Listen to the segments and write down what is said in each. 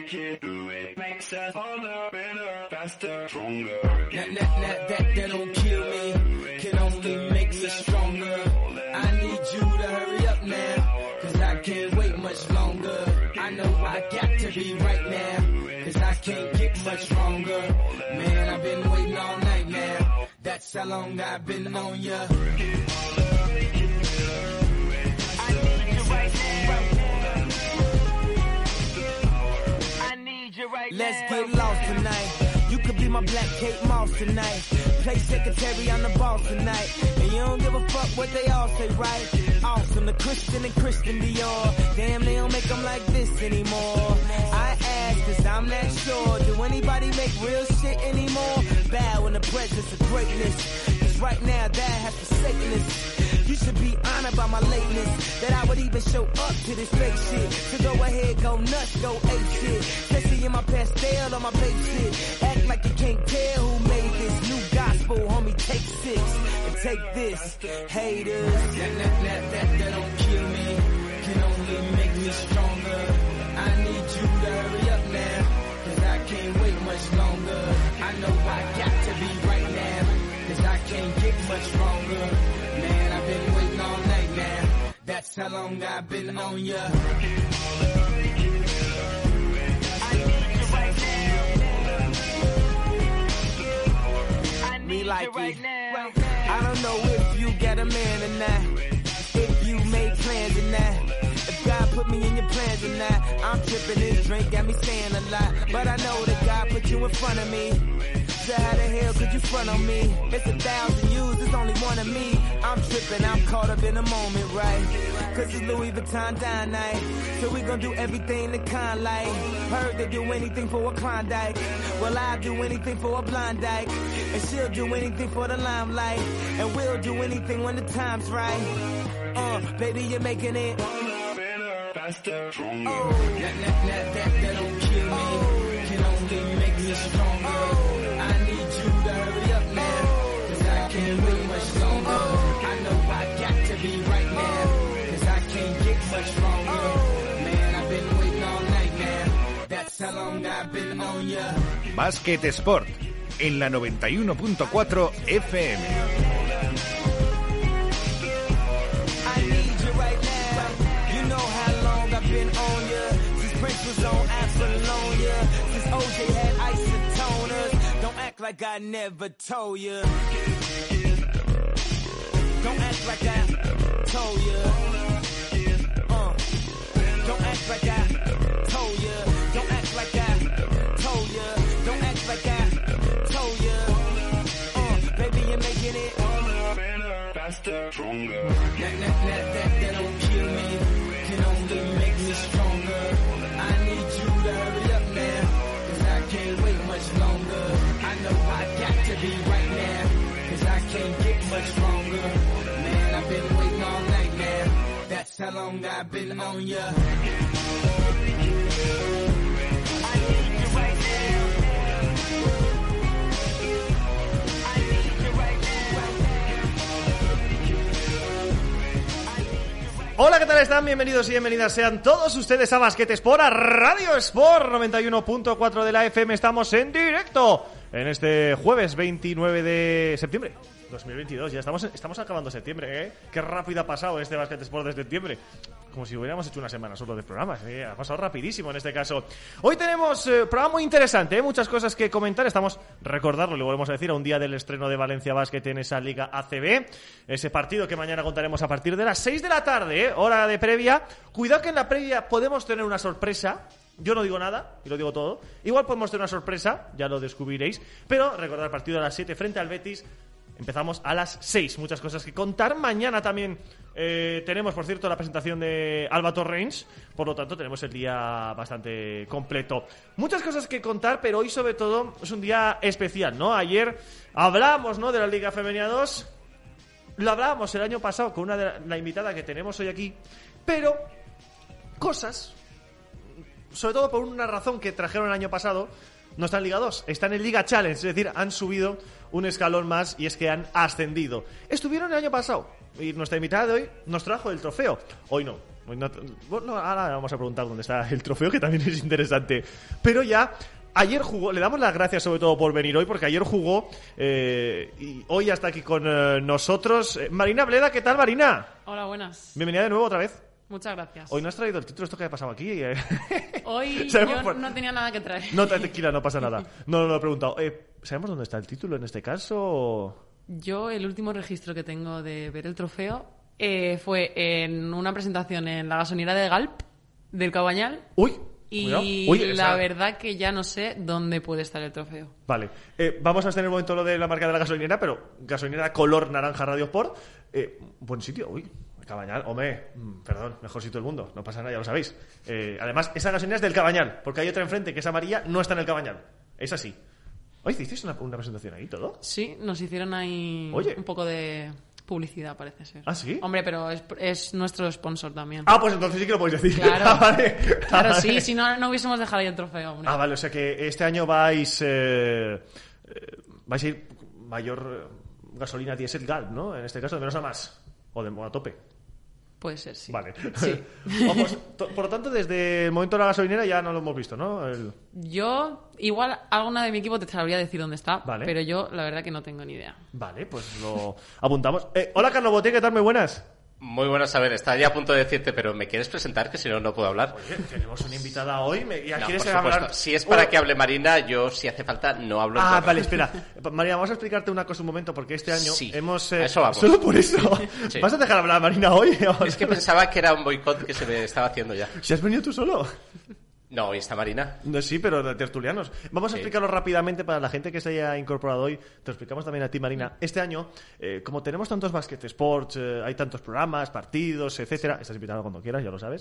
That don't kill me, can only make us stronger. I need you to hurry up now, cause I can't wait much longer. I know I got to be right now, cause I can't get much longer. Man, I've been waiting all night now, that's how long I've been on ya. Let's get lost tonight. You could be my black Kate Moss tonight. Play secretary on the boss tonight. And you don't give a fuck what they all say, right? Awesome, the Christian and Christian Dior. Damn, they don't make them like this anymore. I ask, cause I'm not sure. Do anybody make real shit anymore? Bow in the presence of greatness. Cause right now, that has forsaken us. You should be honored by my lateness, that I would even show up to this fake shit. So go ahead, go nuts, go ape shit. Especially in my pastel on my babe shit. Act like you can't tell who made this new gospel, homie. Take 6 and take this, haters. That don't kill me, can only make me stronger. I need you to hurry up now, cause I can't wait much longer. I know I got to be right now, cause I can't get much longer. Man, I've been waiting all night now, that's how long I've been on ya. Me like you. I don't know if you got a man or not, if you made plans or not, if God put me in your plans or not. I'm tripping, this drink got me saying a lot, but I know that God put you in front of me. So how the hell could you front on me? It's 1,000 yous, there's only one of me. I'm tripping, I'm caught up in the moment, right? Cause it's Louis Vuitton dine night, so we gon' do everything the kind like. Heard they do anything for a Klondike, well I'll do anything for a Blondike, and she'll do anything for the limelight, and we'll do anything when the time's right. Baby, you're making it faster, stronger. That don't kill me, can only make me stronger. I need you to hurry up now, cause I can't wait much longer. I know I got to be right now, cause I can't get much longer. Man, I've been waiting all night now, that's how long I've been on ya. Basket Sport en la 91.4 FM. I need you right now, you know how long I've been on ya. Since Prince was on Apollonia, since OJ had isotoners. Don't act like I never told ya. Don't act like I told ya. Don't act like I told ya. Don't act like I told ya. Don't act like I told ya. Baby, you're making it faster, stronger. That don't kill me, can only make me stronger. I need you to hurry up now, cause I can't wait much longer. I know I got to be right now, cause I can't get much longer. Man, I've been waiting all night now, that's how long I've been on ya. Hola, ¿qué tal están? Bienvenidos y bienvenidas sean todos ustedes a Basket Sport, a Radio Sport 91.4 de la FM. Estamos en directo en este jueves 29 de septiembre 2022. Ya estamos acabando septiembre, ¿eh? Qué rápido ha pasado este Basket Sport desde septiembre. Como si hubiéramos hecho una semana solo de programas, ¿eh? Ha pasado rapidísimo en este caso. Hoy tenemos programa muy interesante, ¿eh? Muchas cosas que comentar. Estamos, recordarlo, le volvemos a decir, a un día del estreno de Valencia Basket en esa Liga ACB. Ese partido que mañana contaremos a partir de las 6 de la tarde, ¿eh? Hora de previa. Cuidado que en la previa podemos tener una sorpresa. Yo no digo nada, y lo digo todo. Igual podemos tener una sorpresa, ya lo descubriréis. Pero recordad, el partido a las 7 frente al Betis. Empezamos a las 6. Muchas cosas que contar. Mañana también tenemos, por cierto, la presentación de Alba Torrens. Por lo tanto, tenemos el día bastante completo. Muchas cosas que contar, pero hoy sobre todo es un día especial, ¿no? Ayer hablamos, ¿no?, de la Liga Femenina 2. Lo hablábamos el año pasado con la invitada que tenemos hoy aquí. Pero cosas, sobre todo por una razón que trajeron el año pasado, no están en Liga 2, están en Liga Challenge, es decir, han subido un escalón más y es que han ascendido. Estuvieron el año pasado y nuestra invitada de hoy nos trajo el trofeo. Hoy no, Bueno, ahora vamos a preguntar dónde está el trofeo, que también es interesante. Pero ya... Ayer jugó, le damos las gracias sobre todo por venir hoy, porque ayer jugó y hoy ya está aquí con nosotros. Marina Bleda, ¿qué tal, Marina? Hola, buenas. Bienvenida de nuevo otra vez. Muchas gracias. Hoy no has traído el título, esto que ha pasado aquí. Hoy yo no tenía nada que traer. No, tranquila, no pasa nada. No lo he preguntado. ¿Sabemos dónde está el título en este caso? Yo el último registro que tengo de ver el trofeo fue en una presentación en la gasolinera de Galp, del Cabañal. ¡Uy! Y la verdad que ya no sé dónde puede estar el trofeo. Vale. Vamos a hacer en el momento lo de la marca de la gasolinera, pero gasolinera color naranja Radio Sport. Buen sitio. Uy, Cabañal. Hombre, perdón, mejor sitio del mundo. No pasa nada, ya lo sabéis. Además, esa gasolinera es del Cabañal, porque hay otra enfrente que es amarilla, no está en el Cabañal. Es así. Oye, ¿hicisteis una presentación ahí todo? Sí, nos hicieron ahí un poco de... publicidad, parece ser. ¿Ah, sí? Hombre, pero es nuestro sponsor también. Ah, pues entonces sí que lo podéis decir. Claro, vale. Claro, sí, si no hubiésemos dejado ahí el trofeo, hombre. Vale, o sea que este año vais a ir mayor gasolina diésel Galp, ¿no? En este caso, de menos a más. O a tope. Puede ser, sí. Vale. Sí. Vamos, por lo tanto, desde el momento de la gasolinera ya no lo hemos visto, ¿no? Yo, igual, alguna de mi equipo te sabría decir dónde está, vale. Pero yo, la verdad, que no tengo ni idea. Vale, pues lo apuntamos. Hola, Carlos Boté, ¿qué tal? Muy buenas. Muy buenas, a ver, estaba ya a punto de decirte, pero ¿me quieres presentar? Que si no, no puedo hablar. Oye, tenemos una invitada hoy. ¿Ya no, quieres por supuesto. hablar? Si es para que hable Marina, yo, si hace falta, no hablo. Vale, espera. Marina, vamos a explicarte una cosa un momento, porque este año hemos... eso vamos. Solo por eso. Sí. ¿Vas a dejar hablar a Marina hoy? Es que pensaba que era un boicot que se me estaba haciendo ya. ¿Si has venido tú solo? No, hoy está Marina. Sí, pero de tertulianos. Vamos a explicarlo rápidamente para la gente que se haya incorporado hoy. Te lo explicamos también a ti, Marina. Este año, como tenemos tantos basket sports, hay tantos programas, partidos, etcétera. Estás invitado cuando quieras, ya lo sabes.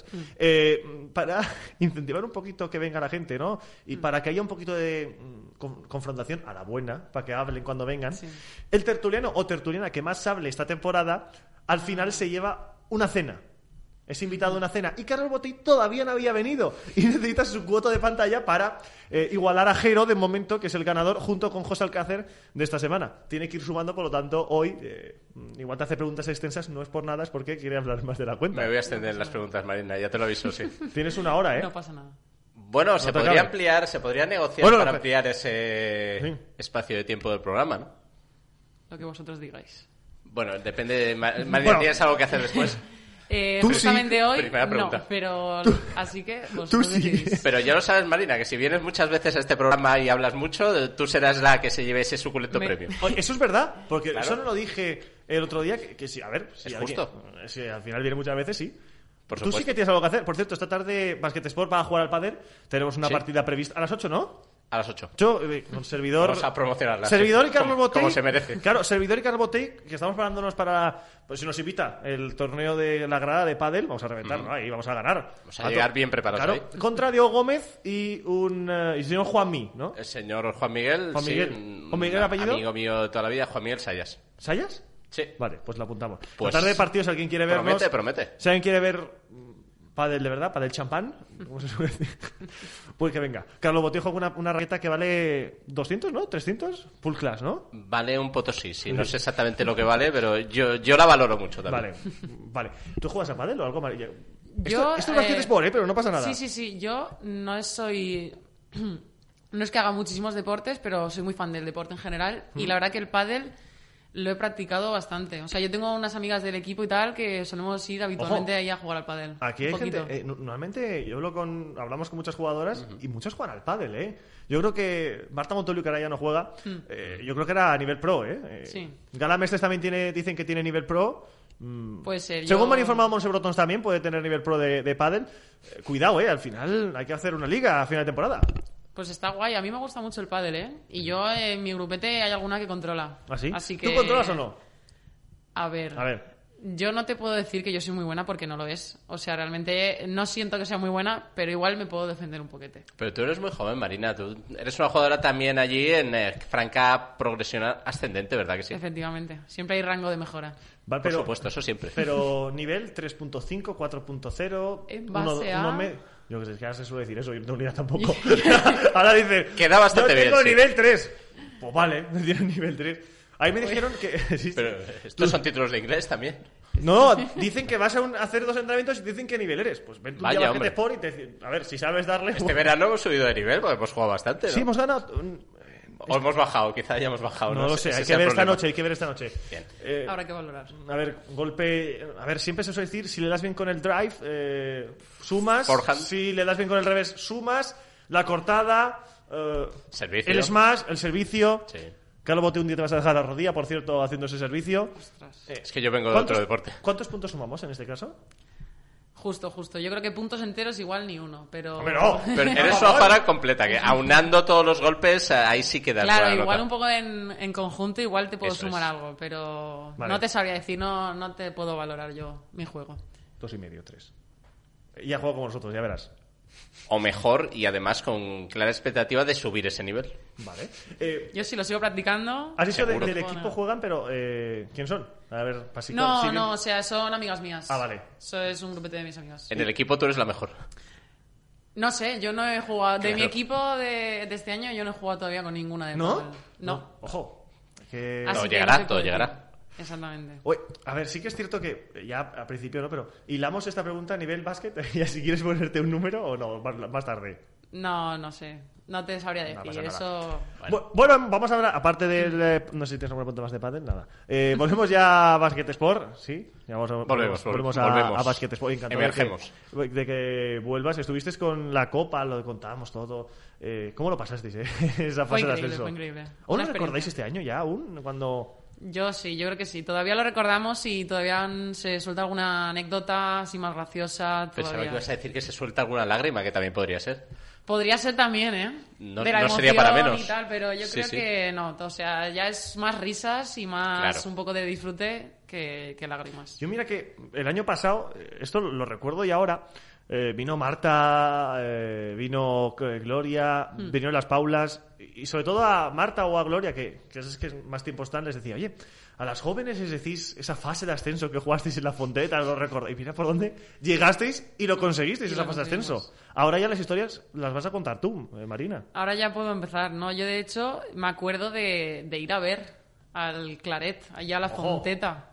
Para incentivar un poquito que venga la gente, ¿no? Y para que haya un poquito de confrontación a la buena, para que hablen cuando vengan. Sí. El tertuliano o tertuliana que más hable esta temporada, al final se lleva una cena. Es invitado a una cena. Y Carlos Botey todavía no había venido. Y necesita su cuota de pantalla para igualar a Jero, de momento, que es el ganador, junto con José Alcácer de esta semana. Tiene que ir sumando, por lo tanto, hoy, igual te hace preguntas extensas, no es por nada, es porque quiere hablar más de la cuenta. Me voy a extender en las preguntas, Marina, ya te lo aviso, sí. Tienes una hora, ¿eh? No pasa nada. Bueno, no se podría ampliar, se podría negociar para ampliar ese espacio de tiempo del programa, ¿no? Lo que vosotros digáis. Bueno, depende de... Marina, ¿tienes algo que hacer después? Justamente hoy Primera pregunta. No, pero así que tú sí. Pero ya lo sabes, Marina, que si vienes muchas veces a este programa y hablas mucho, tú serás la que se lleve ese suculento premio. Oye, eso es verdad, porque claro. Eso no lo dije el otro día, que sí, a ver, si es justo. Si al final viene muchas veces, sí. Por tú sí que tienes algo que hacer. Por cierto, esta tarde Basket Sport va a jugar al pádel. Tenemos una partida prevista a las 8, ¿no? A las 8. Yo, con servidor... Vamos a promocionarla. Servidor y Carlos Botey. Como se merece. Claro, servidor y Carlos Botey, que estamos parándonos para... Pues si nos invita el torneo de la grada de pádel, vamos a reventar, ¿no? Ahí vamos a ganar. Vamos a llegar bien preparados. Claro, ahí. Contra Diego Gómez y el señor Juanmi, ¿no? El señor Juan Miguel. Juan Miguel. Sí, ¿Juan Miguel apellido? Amigo mío de toda la vida, Juan Miguel Sayas. ¿Sayas? Sí. Vale, pues la apuntamos. Pues, la tarde de partidos, si alguien quiere vernos... Promete. Si alguien quiere ver... Pádel de verdad, pádel champán, ¿cómo se suele decir? Pues que venga. Carlos Botey juega una raqueta que vale 200, ¿no? 300, full class, ¿no? Vale un potosí, sí. No sé exactamente lo que vale, pero yo la valoro mucho también. Vale. ¿Tú juegas a pádel o algo? Esto es Basket Sport, pero no pasa nada. Sí. Yo no soy... No es que haga muchísimos deportes, pero soy muy fan del deporte en general. Y la verdad que el pádel... Lo he practicado bastante. O sea, yo tengo unas amigas del equipo y tal que solemos ir habitualmente ahí a jugar al pádel. Aquí hay gente... normalmente yo hablamos con muchas jugadoras y muchas juegan al pádel, ¿eh? Yo creo que Marta Montolio, que ahora ya no juega, yo creo que era a nivel pro, ¿eh? Sí. Gala Mestres también dicen que tiene nivel pro. Puede ser. Según me han informado, Montse Brotons también puede tener nivel pro de pádel. Cuidado, al final hay que hacer una liga a final de temporada. Pues está guay, a mí me gusta mucho el pádel, ¿eh? Y yo en mi grupete hay alguna que controla. ¿Ah, sí? Así que... ¿Tú controlas o no? A ver. Yo no te puedo decir que yo soy muy buena porque no lo es. O sea, realmente no siento que sea muy buena, pero igual me puedo defender un poquete. Pero tú eres muy joven, Marina. Tú eres una jugadora también allí en franca progresión ascendente, ¿verdad que sí? Efectivamente. Siempre hay rango de mejora. Vale, por supuesto, eso siempre. Pero nivel 3.5, 4.0... En base a... Yo que sé, que ahora se suele decir eso, yo no tengo ni idea tampoco. Ahora dice, queda bastante bien. Yo tengo nivel 3. Pues vale, me tienen nivel 3. Ahí me dijeron que... Pero estos son títulos de inglés también. No, dicen que vas a hacer 2 entrenamientos y te dicen qué nivel eres. Pues ven tú Vaya, a hombre. Basket Sport y te dicen, a ver, si sabes darle... Este verano hemos subido de nivel porque hemos jugado bastante, ¿no? Sí, hemos ganado... O hemos bajado, quizá hayamos bajado. No lo sé, Ese hay es que el ver esta problema. noche, hay que ver esta noche. Bien. Habrá que valorar. A ver, golpe... A ver, siempre se suele decir, si le das bien con el drive, sumas. Forehand. Si le das bien con el revés, sumas. La cortada, Servicio. el smash, el servicio. Sí. Carlos Bote, un día te vas a dejar la rodilla, por cierto, haciendo ese servicio. Ostras. Es que yo vengo de otro deporte. ¿Cuántos puntos sumamos en este caso? Justo. Yo creo que puntos enteros igual ni uno, pero... ¡Hombre, no! Pero eres una jugada completa, que aunando todos los golpes, ahí sí queda Claro, buena igual nota. un poco en conjunto igual te puedo Eso sumar es. algo, pero Vale. no te sabría decir, no te puedo valorar yo mi juego. 2,5, 3. Ya juego con vosotros, ya verás. O mejor, y además con clara expectativa de subir ese nivel. Vale. Yo sí lo sigo practicando. Has dicho Seguro. del equipo juegan, pero ¿quién son? A ver, para si No, si bien- no, o sea, son amigas mías. Ah, vale. Eso es un grupete de mis amigas. En el equipo tú eres la mejor. No sé, yo no he jugado... De Claro. mi equipo de este año yo no he jugado todavía con ninguna de ¿No? pádel. No. Ojo. Que... Así Todo que llegará, no te todo puedo llegará. decir. Exactamente. Oye, a ver, sí que es cierto que ya al principio no, pero hilamos esta pregunta a nivel básquet. Ya si quieres ponerte un número o no, más tarde. No sé. No te sabría No decir. pasa nada. Eso... Bueno, vamos a hablar, aparte del... no sé si tienes alguna pregunta más de pádel, nada. Volvemos ya a Basket Sport, ¿sí? Ya volvemos a Basket Sport. Encantado Emergemos. de que vuelvas. Estuvisteis con la Copa, lo contábamos todo. ¿Cómo lo pasasteis, esa fase de ascenso? Fue increíble. ¿Aún Una lo recordáis experiencia. este año ya? ¿Aún? Cuando... Yo sí, yo creo que sí. Todavía lo recordamos y todavía se suelta alguna anécdota así más graciosa. Pensaba Todavía. que ibas a decir que se suelta alguna lágrima, que también podría ser. Podría ser también, ¿eh? No- de la no sería emoción para menos. y tal, pero yo Sí, creo sí. que no. O sea, ya es más risas y más Claro. un poco de disfrute que lágrimas. Yo mira que el año pasado, esto lo recuerdo y ahora, vino Marta, vino Gloria, vinieron las Paulas, y sobre todo a Marta o a Gloria, que es que más tiempo están, les decía, oye, a las jóvenes les decís esa fase de ascenso que jugasteis en la Fonteta, lo recordáis, y mira por dónde llegasteis y lo conseguisteis, Y esa lo fase de conseguimos. ascenso. Ahora ya las historias las vas a contar tú, Marina. Ahora ya puedo empezar, ¿no? Yo, de hecho, me acuerdo de ir a ver al Claret, allá a la Ojo. Fonteta.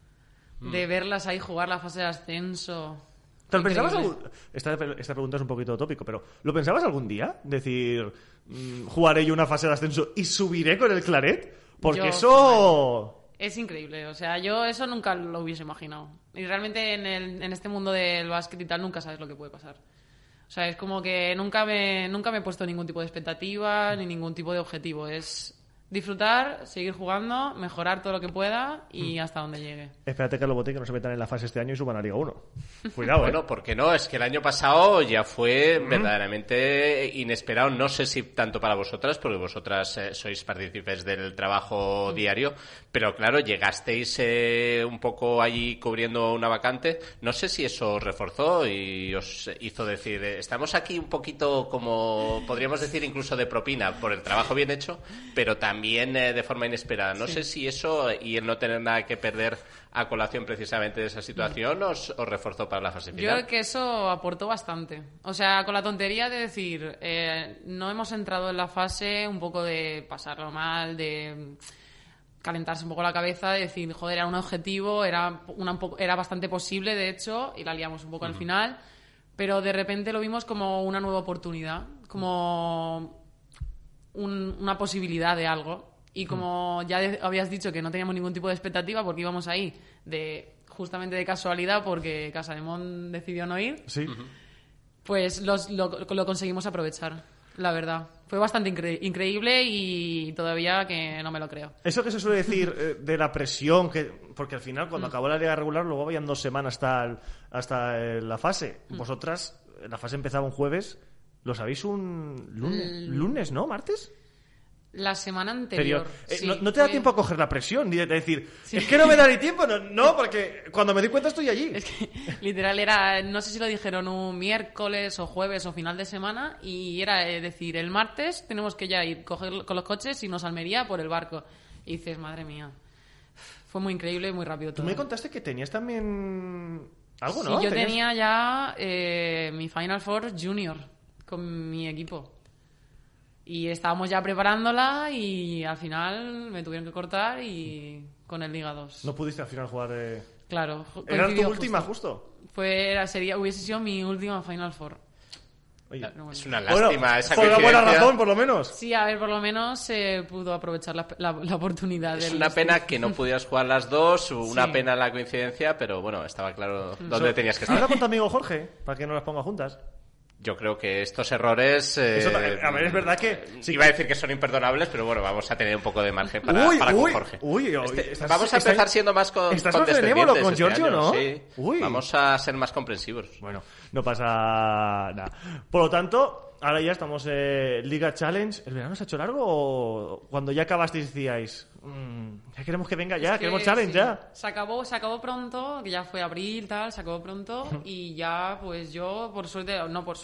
De verlas ahí jugar la fase de ascenso. ¿Te lo pensabas Increíble. esta pregunta es un poquito tópico, pero ¿lo pensabas algún día? Decir, jugaré yo una fase de ascenso y subiré con el Claret. Porque Yo, eso... Es increíble, o sea, yo eso nunca lo hubiese imaginado. Y realmente en este mundo del básquet y tal nunca sabes lo que puede pasar. O sea, es como que nunca me he puesto ningún tipo de expectativa ni ningún tipo de objetivo. Es disfrutar, seguir jugando, mejorar todo lo que pueda y hasta donde llegue. Espérate, Carlos Bote, que no se metan en la fase este año y suban a Liga 1. Cuidado, Bueno, ¿por qué no? Es que el año pasado ya fue verdaderamente inesperado. No sé si tanto para vosotras, porque vosotras sois partícipes del trabajo diario, pero claro, llegasteis un poco allí cubriendo una vacante. No sé si eso os reforzó y os hizo decir, estamos aquí un poquito como, podríamos decir incluso de propina, por el trabajo bien hecho, pero también de forma inesperada. No sé si eso y el no tener nada que perder a colación precisamente de esa situación os reforzó para la fase Yo final. creo que eso aportó bastante. O sea, con la tontería de decir, no hemos entrado en la fase un poco de pasarlo mal, de calentarse un poco la cabeza, de decir, joder, era un objetivo, era bastante posible, de hecho, y la liamos un poco al final, pero de repente lo vimos como una nueva oportunidad, como una posibilidad de algo. Y como ya habías dicho que no teníamos ningún tipo de expectativa porque íbamos ahí justamente de casualidad porque Casademont decidió no ir, Sí. pues lo conseguimos aprovechar, la verdad. Fue bastante increíble y todavía que no me lo creo. Eso que se suele decir de la presión, porque al final cuando acabó la liga regular luego habían 2 semanas hasta la fase. Vosotras, la fase empezaba un jueves, ¿lo sabéis un lunes, no? ¿Martes? La semana anterior. Sí, no te da fue- tiempo a coger la presión, ni de decir, es que no me da ni tiempo. No, porque cuando me di cuenta estoy allí. Es que literal era, no sé si lo dijeron un miércoles o jueves o final de semana, y era decir, el martes tenemos que ya ir coger con los coches y nos Almería por el barco. Y dices, madre mía, fue muy increíble y muy rápido Tú todo. me contaste que tenías también algo, Sí, ¿no? yo Tenías- tenía ya mi Final Four Junior con mi equipo. Y estábamos ya preparándola y al final me tuvieron que cortar y con el Liga 2. No pudiste al final jugar... Claro. Era tu coincidió última, justo. Hubiese sido mi última Final Four. Oye, Pero bueno. Es una lástima esa por una coincidencia. buena razón, por lo menos. Sí, a ver, por lo menos se pudo aprovechar la oportunidad. Es del una pena Steve. que no pudieras jugar las dos, una Sí. pena la coincidencia, pero bueno, estaba claro dónde tenías que estar. Habla con tu amigo Jorge, para que no las ponga juntas. Yo creo que estos errores... Eso, a ver, es verdad que... sí, Iba a decir que son imperdonables, pero bueno, vamos a tener un poco de margen para con Jorge. Vamos a empezar siendo más estás más benévolo con este Giorgio, año, ¿no? Sí. Uy. Vamos a ser más comprensivos. Bueno, no pasa nada. Por lo tanto, ahora ya estamos Liga Challenge. ¿El verano se ha hecho largo o cuando ya acabasteis decíais ya queremos que venga ya, Es que queremos Challenge sí. ya? Se acabó pronto, que ya fue abril, tal, se acabó pronto y ya, pues yo, por suerte,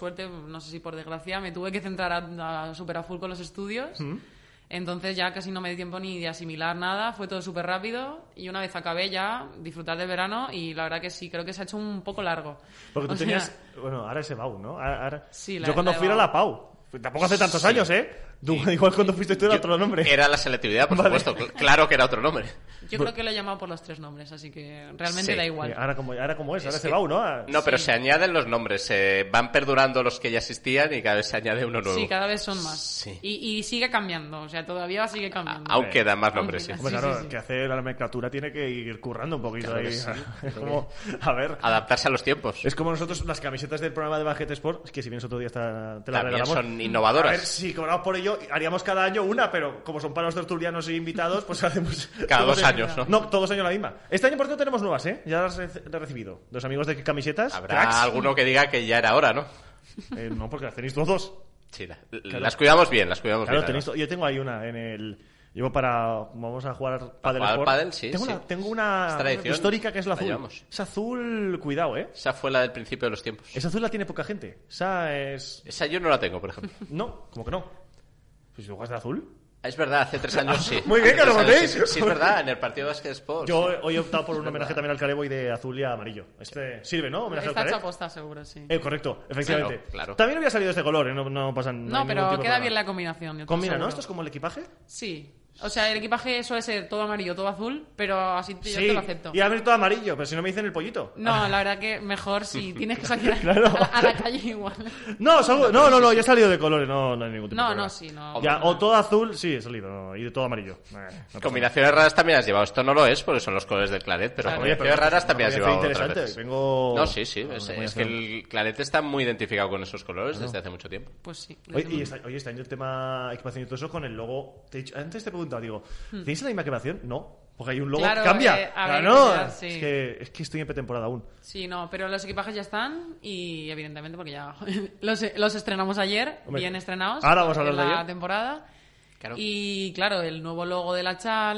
no sé si por desgracia, me tuve que centrar a súper a full con los estudios. Entonces ya casi no me di tiempo ni de asimilar nada, fue todo súper rápido y una vez acabé ya, disfrutar del verano y la verdad que sí, creo que se ha hecho un poco largo. Porque tú O sea, tenías... Bueno, ahora ese Bau, ¿no? Ahora... Sí, yo cuando la fui era Bau. la Pau. Tampoco hace tantos años, ¿eh? Tú, igual cuando fuiste tú era otro nombre. Era la selectividad, por Vale. supuesto. Claro que era otro nombre. Yo creo que lo he llamado por los 3 nombres, así que realmente Sí. da igual. Ahora como es, ahora Es ese que- Bau, ¿no? No, pero Sí. se añaden los nombres. Van perdurando los que ya existían y cada vez se añade uno nuevo. Sí, cada vez son más. Sí. Y sigue cambiando, o sea, todavía sigue cambiando. Aún quedan más nombres, sí. Aún Hombre, Sí, claro, sí, sí. que hace la nomenclatura tiene que ir currando un poquito Claro que ahí. sí. Es como, a ver, Adaptarse a los tiempos. es como nosotros las camisetas del programa de Basket Sport, es que si vienes otro día te las También regalamos. son innovadoras. A ver, si cobramos por ello, haríamos cada año una, pero como son para los tertulianos y invitados, pues hacemos... Cada todos 2 años, ¿no? No, todos años la misma. Este año, por cierto, tenemos nuevas, ¿eh? Ya las he recibido. Los amigos de camisetas. Habrá cracks. alguno que diga que ya era hora, ¿no? No, porque las tenéis todos. Sí, las cuidamos bien, las cuidamos Claro, bien. tenéis además. yo tengo ahí una en el... Llevo para... Vamos a jugar pádel jugar Sport. pádel, sí, tengo, sí. tengo una Es tradición. histórica que es la La azul. llevamos. Esa azul, cuidado, ¿eh? Esa fue la del principio de los tiempos. Esa azul la tiene poca gente. Esa es... Esa yo no la tengo, por ejemplo. No, como que no. Pues si juegas de azul... Es verdad, hace 3 años sí. Muy bien, Hace que lo 3 años, matéis. Sí, es verdad, en el partido de Basket Sport. Yo sí. hoy he optado por un Es homenaje verdad. también al Caleboy de azul y amarillo. Este sirve, ¿no? Homenaje al Está hecho Caleb. aposta, seguro, sí. Correcto, efectivamente. Claro, claro. También había salido este color, ¿eh? No pasa no No, hay ningún pero tipo de queda problema. bien la combinación. yo Combina, ¿no? seguro. ¿Esto es como el equipaje? Sí. O sea, el equipaje suele ser todo amarillo, todo azul, pero así yo Sí, te lo acepto. y a ver todo amarillo, pero si no me dicen el pollito. No, la verdad que mejor si tienes que salir Claro. a la calle igual. No, no, ya he salido de colores, no hay ningún tipo de No, problema. no, sí, no. Ya, o todo azul, sí, he salido, no, y de todo amarillo. No pasa Combinaciones raras también has llevado. Esto no lo es porque son los colores del Claret, pero Claro. nada. Oye, combinaciones raras también has me parece llevado otras interesante. veces. Vengo... No, sí. Una Es que combinación. el Claret está muy identificado con esos colores desde hace mucho tiempo. Pues sí. Oye, oye, está en el tema equipación y todo eso con el logo. Antes te he preguntado, digo, ¿tenéis la misma equipación? No, porque hay un logo Claro, que cambia. a Claro, ver, no, ya, sí. es que estoy en pretemporada aún. Sí, no, pero los equipajes ya están y evidentemente porque ya los estrenamos ayer, Hombre, bien estrenados. ahora vamos a hablar en de la ayer. temporada. Claro. Y claro, el nuevo logo de la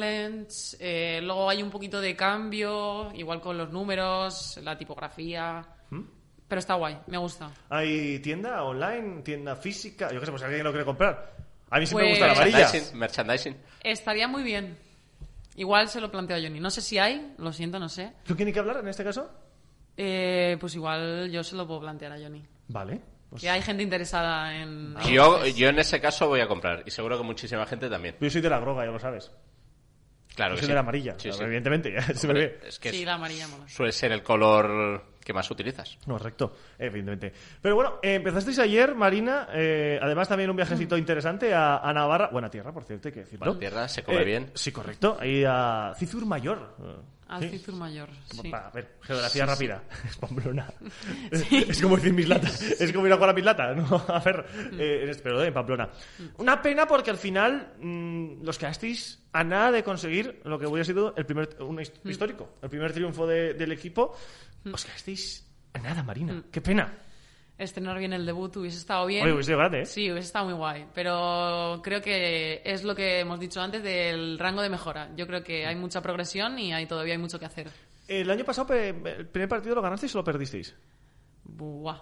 Challenge, luego hay un poquito de cambio, igual con los números, la tipografía. Pero está guay, me gusta. ¿Hay tienda online, tienda física? Yo qué sé, pues alguien lo quiere comprar. A mí sí me Pues- gusta la amarilla. Merchandising. Estaría muy bien. Igual se lo planteo a Johnny. No sé si hay, lo siento, no sé. ¿Tú tienes que hablar en este caso? Pues igual yo se lo puedo plantear a Johnny. Vale. Pues Que hay gente interesada en... Yo en ese caso voy a comprar y seguro que muchísima gente también. yo soy de la groga, ya lo sabes. Claro Yo que soy sí. de la amarilla, Sí, sí. evidentemente, ya se me ve. Es que Sí, la amarilla mola. suele ser el color que más utilizas. Correcto, evidentemente. Pero bueno, empezasteis ayer, Marina, además también un viajecito interesante a Navarra, buena tierra, por cierto, hay que decirlo. Buena tierra, se come bien. Sí, correcto, ahí a Cizur Mayor. Al Sí. Cizur Mayor, sí. A ver, geografía rápida. Es Pamplona. Es como decir Mislata. Es como ir a jugar a Mislata, ¿no? A ver, pero en Pamplona. Una pena porque al final los quedasteis a nada de conseguir lo que hubiera sido el primer histórico, el primer triunfo del equipo. Os quedasteis a nada, Marina. Qué pena. Estrenar bien el debut hubiese estado bien. Oye, hubiese sido grande, ¿eh? Sí, hubiese estado muy guay. Pero creo que es lo que hemos dicho antes del rango de mejora. Yo creo que hay mucha progresión y todavía hay mucho que hacer. El año pasado, el primer partido lo ganasteis o lo perdisteis. Buah.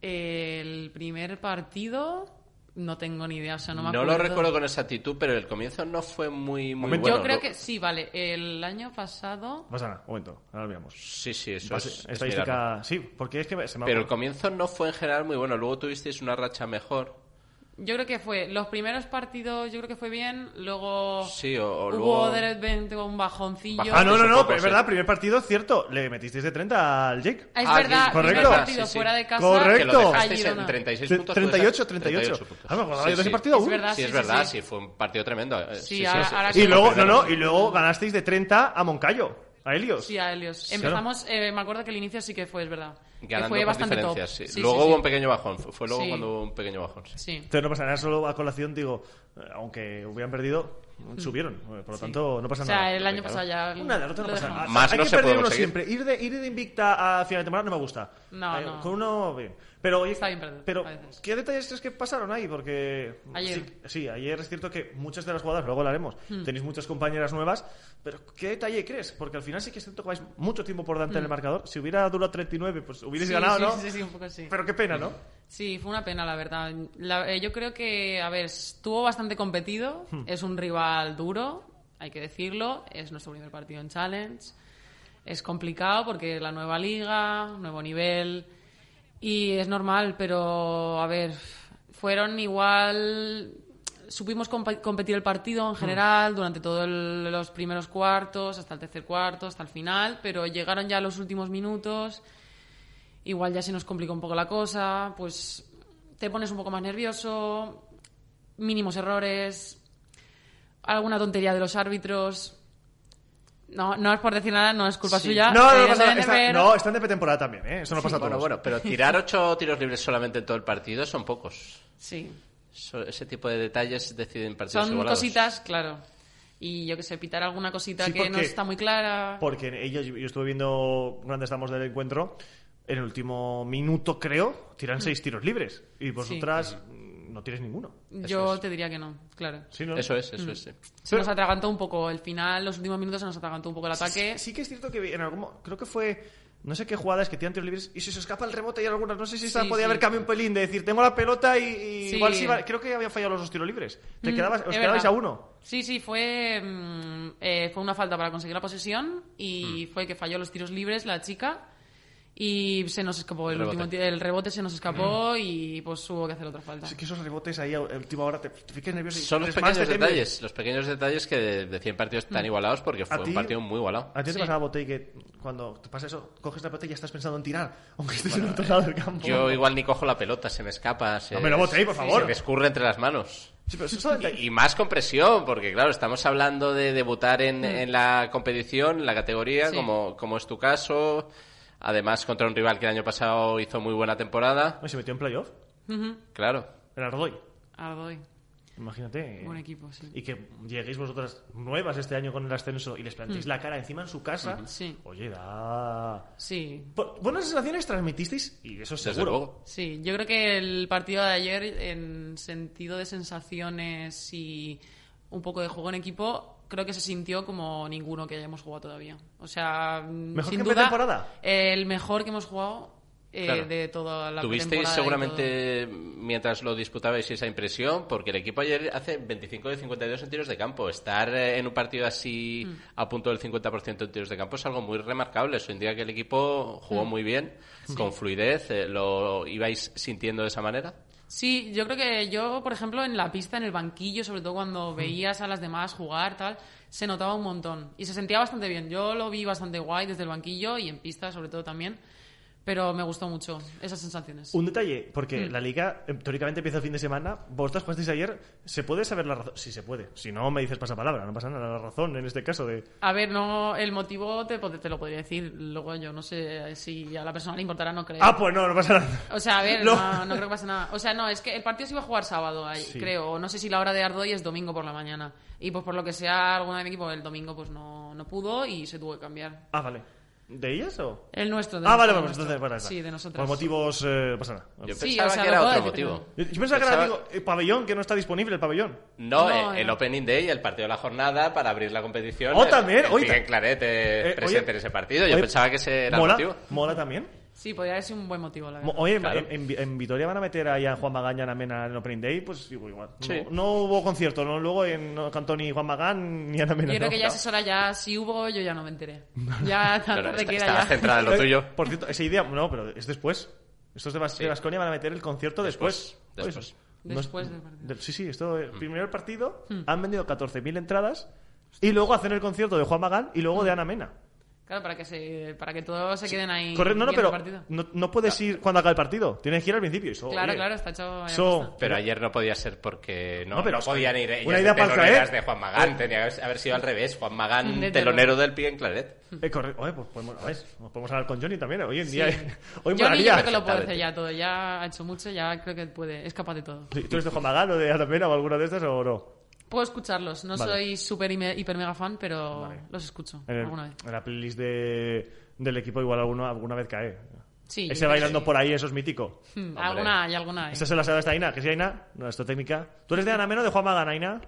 El primer partido no tengo ni idea, o sea, no me No acuerdo. lo recuerdo con exactitud, pero el comienzo no fue muy Momento. bueno. Yo creo que sí, vale. El año pasado... No pasa nada, un momento, ahora lo miramos. Sí, eso es mirarlo. Estadística, sí, porque es que se me ha Pero el comienzo no fue en general muy bueno. Luego tuvisteis una racha mejor. Yo creo que fue los primeros partidos, yo creo que fue bien, luego Sí, o hubo luego... de repente un bajoncillo. Ah, no, un poco, pero es sí. verdad, primer partido, cierto, le metisteis de 30 al Jake. Es Ah, verdad, sí, correcto. primer partido Sí, sí. fuera de casa. Correcto. Que lo dejasteis Allí en no. 36 puntos. 38. 38 puntos. Ah, me acordaba Sí, yo de ese sí. partido Es aún. verdad. Sí, es sí, verdad, sí. sí, fue un partido tremendo. Sí, ahora Y sí. luego, y luego ganasteis de 30 a Moncayo, a Helios. Sí, a Helios. Empezamos, me acuerdo que el inicio sí que fue, es verdad. Que Ganando fue por bastante top. diferencias, sí. Sí, Luego sí, hubo sí. un pequeño bajón. Fue luego Sí. cuando hubo un pequeño bajón. Sí. Sí. Entonces no pasa nada, solo a colación digo, aunque hubieran perdido, subieron. Por lo tanto, no pasa O sea, nada. el año pasado ya... Una derrota no lo pasa dejamos. nada. Más Hay no que se perder puede uno conseguir. siempre. Ir de invicta a final de temporada no me gusta. No, no. Con uno, bien. Pero, oye, Está bien perder, pero a veces. ¿qué detalles es que pasaron ahí? Porque Ayer. Sí, ayer es cierto que muchas de las jugadas, luego lo haremos, tenéis muchas compañeras nuevas, pero ¿qué detalle crees? Porque al final sí que es cierto que vais mucho tiempo por delante en el marcador. Si hubiera durado 39, pues hubierais Sí, ganado, sí, ¿no? Sí, un poco sí. Pero qué pena, ¿no? Sí, fue una pena, la verdad. Yo creo que, a ver, estuvo bastante competido. Es un rival duro, hay que decirlo. Es nuestro primer partido en Challenge. Es complicado porque la nueva liga, nuevo nivel. Y es normal, pero, a ver, fueron igual... Supimos competir el partido en general durante todos los primeros cuartos, hasta el tercer cuarto, hasta el final, pero llegaron ya los últimos minutos... Igual ya se nos complicó un poco la cosa, pues te pones un poco más nervioso, mínimos errores, alguna tontería de los árbitros. No es por decir nada, no es culpa suya. No, no pasa evidentemente, nada. pero- Están de pretemporada también, ¿eh? Eso no pasa a todos. Bueno, pero tirar 8 tiros libres solamente en todo el partido son pocos. Sí, Ese tipo de detalles deciden partidos son igualados. cositas, claro. Y yo que sé, pitar alguna cosita Sí, que no porque- está muy clara. Porque yo estuve viendo cuando estamos del encuentro, en el último minuto, creo, tiran 6 tiros libres. Y vosotras no tienes ninguno. Yo te diría que no, claro. ¿Sí, no? Eso es, sí. Se nos atragantó un poco el final, los últimos minutos se nos atragantó un poco el ataque. Sí que es cierto que en creo que fue, no sé qué jugada es que tiran tiros libres y se escapa el rebote y algunas, no sé si esta Sí, podía sí. haber cambiado un pelín, de decir, tengo la pelota y Sí. igual sí creo que habían fallado los 2 tiros libres. Os Es quedabais verdad. a uno. Sí, fue una falta para conseguir la posesión y fue que falló los tiros libres la chica y se nos escapó el rebote se nos escapó y pues hubo que hacer otra falta. Es que esos rebotes ahí a última hora te fiques nervioso. Y Son los eres más pequeños de temer. detalles, que de 100 partidos tan igualados porque fue ¿A ti? un partido muy igualado. ¿A ti te Sí. pasaba, Botey, que cuando te pasa eso, coges la pelota y ya estás pensando en tirar, aunque estés en otro lado del campo? Yo igual ni cojo la pelota, se me escapa, No me lo botéis, por favor. se me escurre entre las manos. Sí, pero eso es Y más con presión, porque claro, estamos hablando de debutar en la competición, en la categoría, Sí. como es tu caso. Además, contra un rival que el año pasado hizo muy buena temporada. ¿Se metió en playoff? Claro. En Ardoy. Ardoy. Imagínate. Buen equipo, sí. Y que lleguéis vosotras nuevas este año con el ascenso y les plantéis la cara encima en su casa. Sí. Oye, da... Sí. Buenas sensaciones transmitisteis y eso Desde seguro. luego. Sí, yo creo que el partido de ayer, en sentido de sensaciones y un poco de juego en equipo, creo que se sintió como ninguno que hayamos jugado todavía. O sea, ¿Mejor sin que en duda, pretemporada? El mejor que hemos jugado Claro. de toda la Tuvisteis pretemporada y seguramente, mientras lo disputabais, esa impresión, porque el equipo ayer hace 25 de 52 en tiros de campo. Estar en un partido así a punto del 50% en tiros de campo es algo muy remarcable. Eso indica que el equipo jugó muy bien, con fluidez. ¿Lo ibais sintiendo de esa manera? Sí, yo creo que yo, por ejemplo, en la pista, en el banquillo, sobre todo cuando veías a las demás jugar, tal, se notaba un montón. Y se sentía bastante bien. Yo lo vi bastante guay desde el banquillo y en pista, sobre todo también. Pero me gustó mucho esas sensaciones. Un detalle, porque la liga teóricamente empieza el fin de semana. Vosotras jugasteis ayer. ¿Se puede saber la razón? Sí, se puede. Si no, me dices pasapalabra. No pasa nada. La razón en este caso de... A ver, no, el motivo te lo podría decir. Luego yo no sé si a la persona le importará, no creo. Ah, pues no pasa nada. O sea, a ver, No. no creo que pase nada. O sea, no, es que el partido se iba a jugar sábado, ahí, Sí. creo. No sé si la hora de Ardoy es domingo por la mañana. Y pues por lo que sea, alguna de mi equipo el domingo pues no pudo y se tuvo que cambiar. Ah, vale. ¿De ellas o...? El nuestro. Vale, nuestro, pues entonces... Bueno, Sí, de nosotros. Por motivos... no pasa nada. Yo Sí, pensaba o sea, que lo era puedo otro decir, motivo. Yo pensaba que era, digo, el pabellón, que no está disponible el pabellón. No, No, el no. Opening Day, el partido de la jornada para abrir la competición. Oh, también, el oye, Miguel Claret presente oye, en ese partido. Yo oye, pensaba que ese era mola, el motivo. mola también. Sí, podría haber sido un buen motivo, la verdad. Oye, Claro. en Vitoria van a meter ahí a Juan Magán y a Ana Mena en el Opening Day, pues igual. Sí. No hubo concierto, ¿no? Luego no cantó ni Juan Magán ni Ana Mena. Yo creo ¿no? que ya esa hora ya, si hubo, yo ya no me enteré. Ya tan Claro, tarde que era estabas ya. centrada en lo tuyo. Por cierto, esa idea... No, pero es después. Estos de Baskonia van a meter el concierto después. Después. Después del partido. Sí, esto primero el partido, han vendido 14.000 entradas y luego hacen el concierto de Juan Magán y luego de Ana Mena. Claro, para que todos se queden ahí. Correcto, viendo pero el partido. no puedes ir cuando acabe el partido. Tienes que ir al principio. Claro, está hecho. Pero ayer no podía ser porque no podían ir ellas una idea de para teloneras de Juan Magán. Tenía que haber sido al revés. Juan Magán, telonero del Pie en Claret. Correcto. Oye, pues podemos hablar con Johnny también. Hoy en día. Hoy Johnny yo creo que lo puede hacer ya todo. Ya ha hecho mucho, ya creo que es capaz de todo. ¿Tú eres de Juan Magán o de Ana Mena o alguna de estas o no? Puedo escucharlos. No soy súper hiper mega fan, pero los escucho alguna vez. En la playlist del equipo igual alguna vez cae. Sí, ese bailando por ahí, eso es mítico. Alguna. Esa se la sabe esta Aina. ¿Qué es Aina? Nuestra técnica. ¿Tú eres de Ana Mena o de Juan Magán, Aina?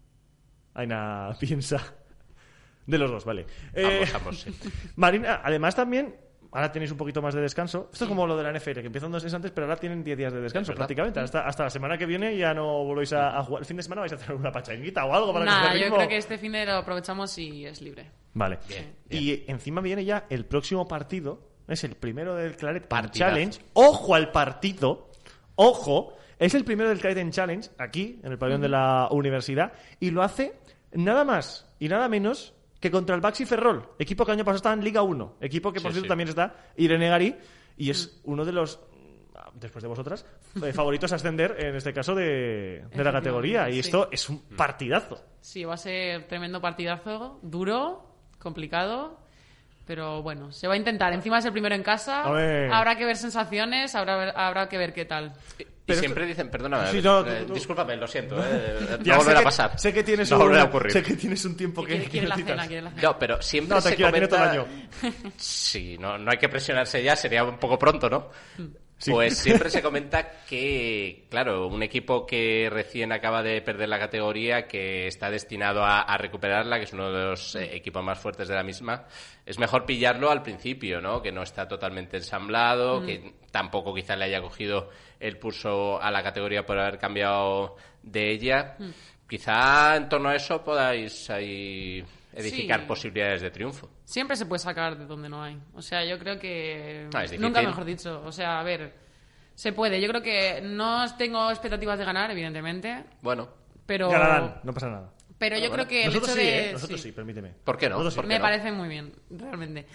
Aina piensa. De los dos, vale. Ambos, sí. Marina, además también, ahora tenéis un poquito más de descanso. Esto es como lo de la NFL, que empiezan 2 días antes, pero ahora tienen 10 días de descanso prácticamente. Hasta la semana que viene ya no volvéis a jugar. El fin de semana vais a hacer una pachanguita o algo para que yo creo que este fin de lo aprovechamos y es libre. Vale. Bien. Y encima viene ya el próximo partido. Es el primero del Claret Challenge. ¡Ojo al partido! ¡Ojo! Es el primero del Claret Challenge, aquí, en el pabellón de la universidad. Y lo hace nada más y nada menos que contra el Baxi Ferrol. Equipo que el año pasado estaba en Liga 1. Equipo que, por cierto, también está Irene Garí. Y es uno de los, después de vosotras, favoritos a ascender, en este caso, de la categoría. Y esto es un partidazo. Sí, va a ser tremendo partidazo. Duro, complicado. Pero bueno, se va a intentar. Encima es el primero en casa. Habrá que ver sensaciones, habrá que ver qué tal. Y siempre dicen, perdona, discúlpame, lo siento, no volverá a pasar. Sé que tienes no volverá a ocurrir. Sé que tienes un tiempo que quiere la cena. No, pero siempre se comenta... todo el año. Sí, no hay que presionarse ya, sería un poco pronto, ¿no? Sí. Pues siempre se comenta que, claro, un equipo que recién acaba de perder la categoría, que está destinado a recuperarla, que es uno de los equipos más fuertes de la misma, es mejor pillarlo al principio, ¿no? Que no está totalmente ensamblado, que tampoco quizás le haya cogido el pulso a la categoría por haber cambiado de ella. Quizá en torno a eso podáis ahí edificar posibilidades de triunfo. Siempre se puede sacar de donde no hay. O sea, yo creo que... es nunca mejor dicho. O sea, a ver, se puede. Yo creo que no tengo expectativas de ganar, evidentemente. Bueno. Pero... Ganarán, no pasa nada. Pero yo creo que el nosotros hecho de... Nosotros sí, permíteme. ¿Por qué no? Me parece muy bien, realmente.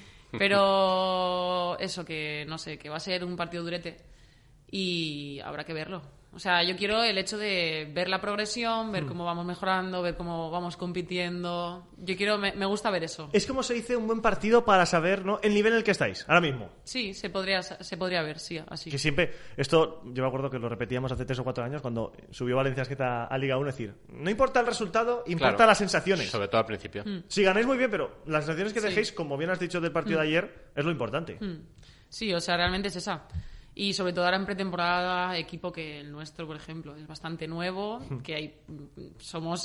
Pero eso, que no sé, que va a ser un partido durete y habrá que verlo. O sea, yo quiero el hecho de ver la progresión, ver cómo vamos mejorando, ver cómo vamos compitiendo. Me gusta ver eso. Es como se dice un buen partido para saber, ¿no?, el nivel en el que estáis, ahora mismo. Sí, se podría ver, sí, así. Que siempre, esto yo me acuerdo que lo repetíamos hace 3 o 4 años cuando subió Valencia Basqueta a Liga 1, es decir, no importa el resultado, importa las sensaciones. Sobre todo al principio. Si ganáis muy bien, pero las sensaciones que dejéis, como bien has dicho del partido de ayer, es lo importante. Sí, o sea, realmente es esa. Y sobre todo ahora en pretemporada, equipo que el nuestro, por ejemplo, es bastante nuevo, que somos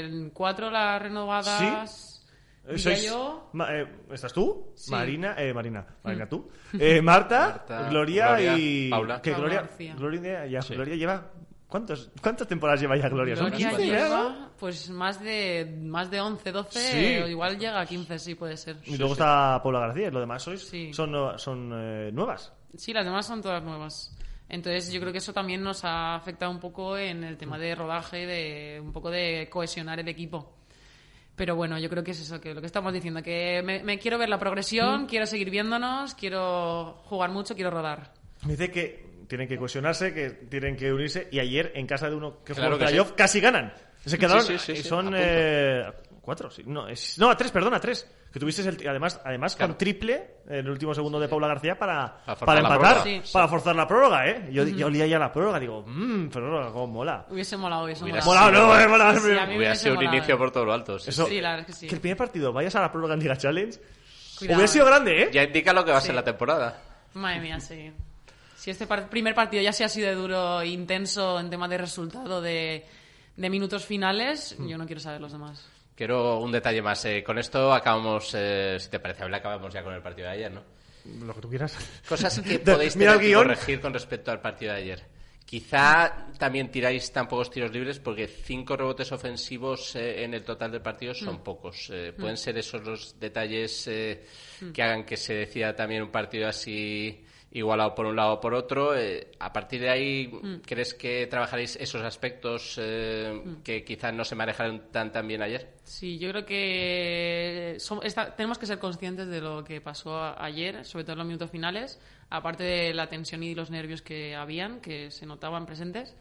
4 las renovadas. ¿Sí? Yo. ¿Estás tú? Sí. Marina tú. Marta, Gloria y... Paula. Que Paula Gloria Sí. lleva... ¿Cuántas temporadas lleva ya Gloria? ¿Son Gloria 15 lleva, pues más de 11, 12, Sí. o igual llega a 15, sí, puede ser. Y luego está Paula García, y lo demás Sí. son nuevas. Sí, las demás son todas nuevas. Entonces yo creo que eso también nos ha afectado un poco en el tema de rodaje, de un poco de cohesionar el equipo. Pero bueno, yo creo que es eso, que lo que estamos diciendo, que me quiero ver la progresión, quiero seguir viéndonos, quiero jugar mucho, quiero rodar. Me dice que tienen que cohesionarse, que tienen que unirse, y ayer en casa de uno que Claro jugó que playoff casi ganan. Se quedaron Sí. y son A 4, sí. No, 3, perdona, 3. Que tuviste además Claro. con triple en el último segundo de Paula García para forzar la empatar, prórroga. Sí. para forzar la prórroga, ¿eh? Yo olía ya la prórroga, digo, prórroga, cómo mola. Hubiese molado. Molado, ¿no? Mola. Sí, a mí me Hubiera sido un molado. inicio por todo lo alto. Sí. Eso, Sí, la verdad es que sí. Que el primer partido vayas a la prórroga en Liga Challenge Cuidado, hubiera sido grande, ¿eh? Ya indica lo que va a ser la temporada. Madre mía, sí. Si este primer partido ya se ha sido de duro e intenso en tema de resultado de minutos finales, yo no quiero saber los demás. Quiero un detalle más. Con esto acabamos, si te parece, acabamos ya con el partido de ayer, ¿no? Lo que tú quieras. Cosas que podéis Mira tener el que guión. corregir con respecto al partido de ayer. Quizá también tiráis tan pocos tiros libres porque 5 rebotes ofensivos en el total del partido son pocos. Pueden ser esos los detalles que hagan que se decida también un partido así igualado por un lado o por otro. A partir de ahí, ¿crees que trabajaréis esos aspectos que quizás no se manejaron tan bien ayer? Sí, yo creo que tenemos que ser conscientes de lo que pasó ayer, sobre todo en los minutos finales, aparte de la tensión y los nervios que habían, que se notaban presentes.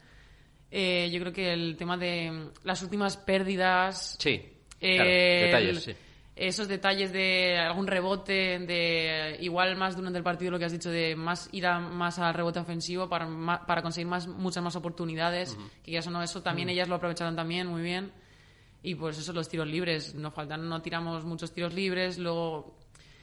Yo creo que el tema de las últimas pérdidas... Sí, claro, detalles, sí. Esos detalles de algún rebote, de igual más durante el partido lo que has dicho, de ir más al rebote ofensivo para conseguir muchas más oportunidades, que ya son eso también ellas lo aprovecharon también muy bien. Y pues eso, los tiros libres, no tiramos muchos tiros libres, luego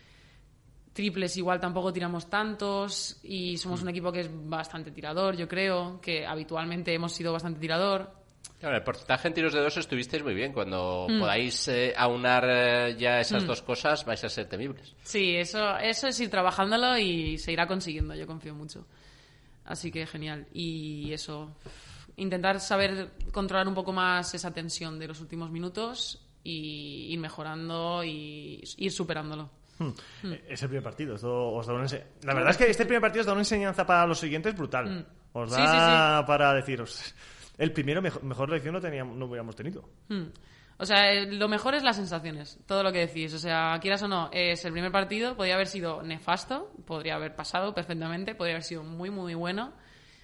triples igual tampoco tiramos tantos, y somos un equipo que es bastante tirador, yo creo, que habitualmente hemos sido bastante tirador. Claro, el porcentaje en tiros de dos estuvisteis muy bien. Cuando podáis aunar ya esas dos cosas, vais a ser temibles. Sí, eso es ir trabajándolo y se irá consiguiendo, yo confío mucho. Así que genial. Y eso, intentar saber controlar un poco más esa tensión de los últimos minutos y ir mejorando y ir superándolo. Es el primer partido. Esto os da la verdad es que este primer partido os da una enseñanza para los siguientes brutal. Os da sí. para deciros... El primero, mejor lección no hubiéramos tenido. O sea, lo mejor es las sensaciones, todo lo que decís. O sea, quieras o no, es el primer partido, podría haber sido nefasto, podría haber pasado perfectamente, podría haber sido muy, muy bueno.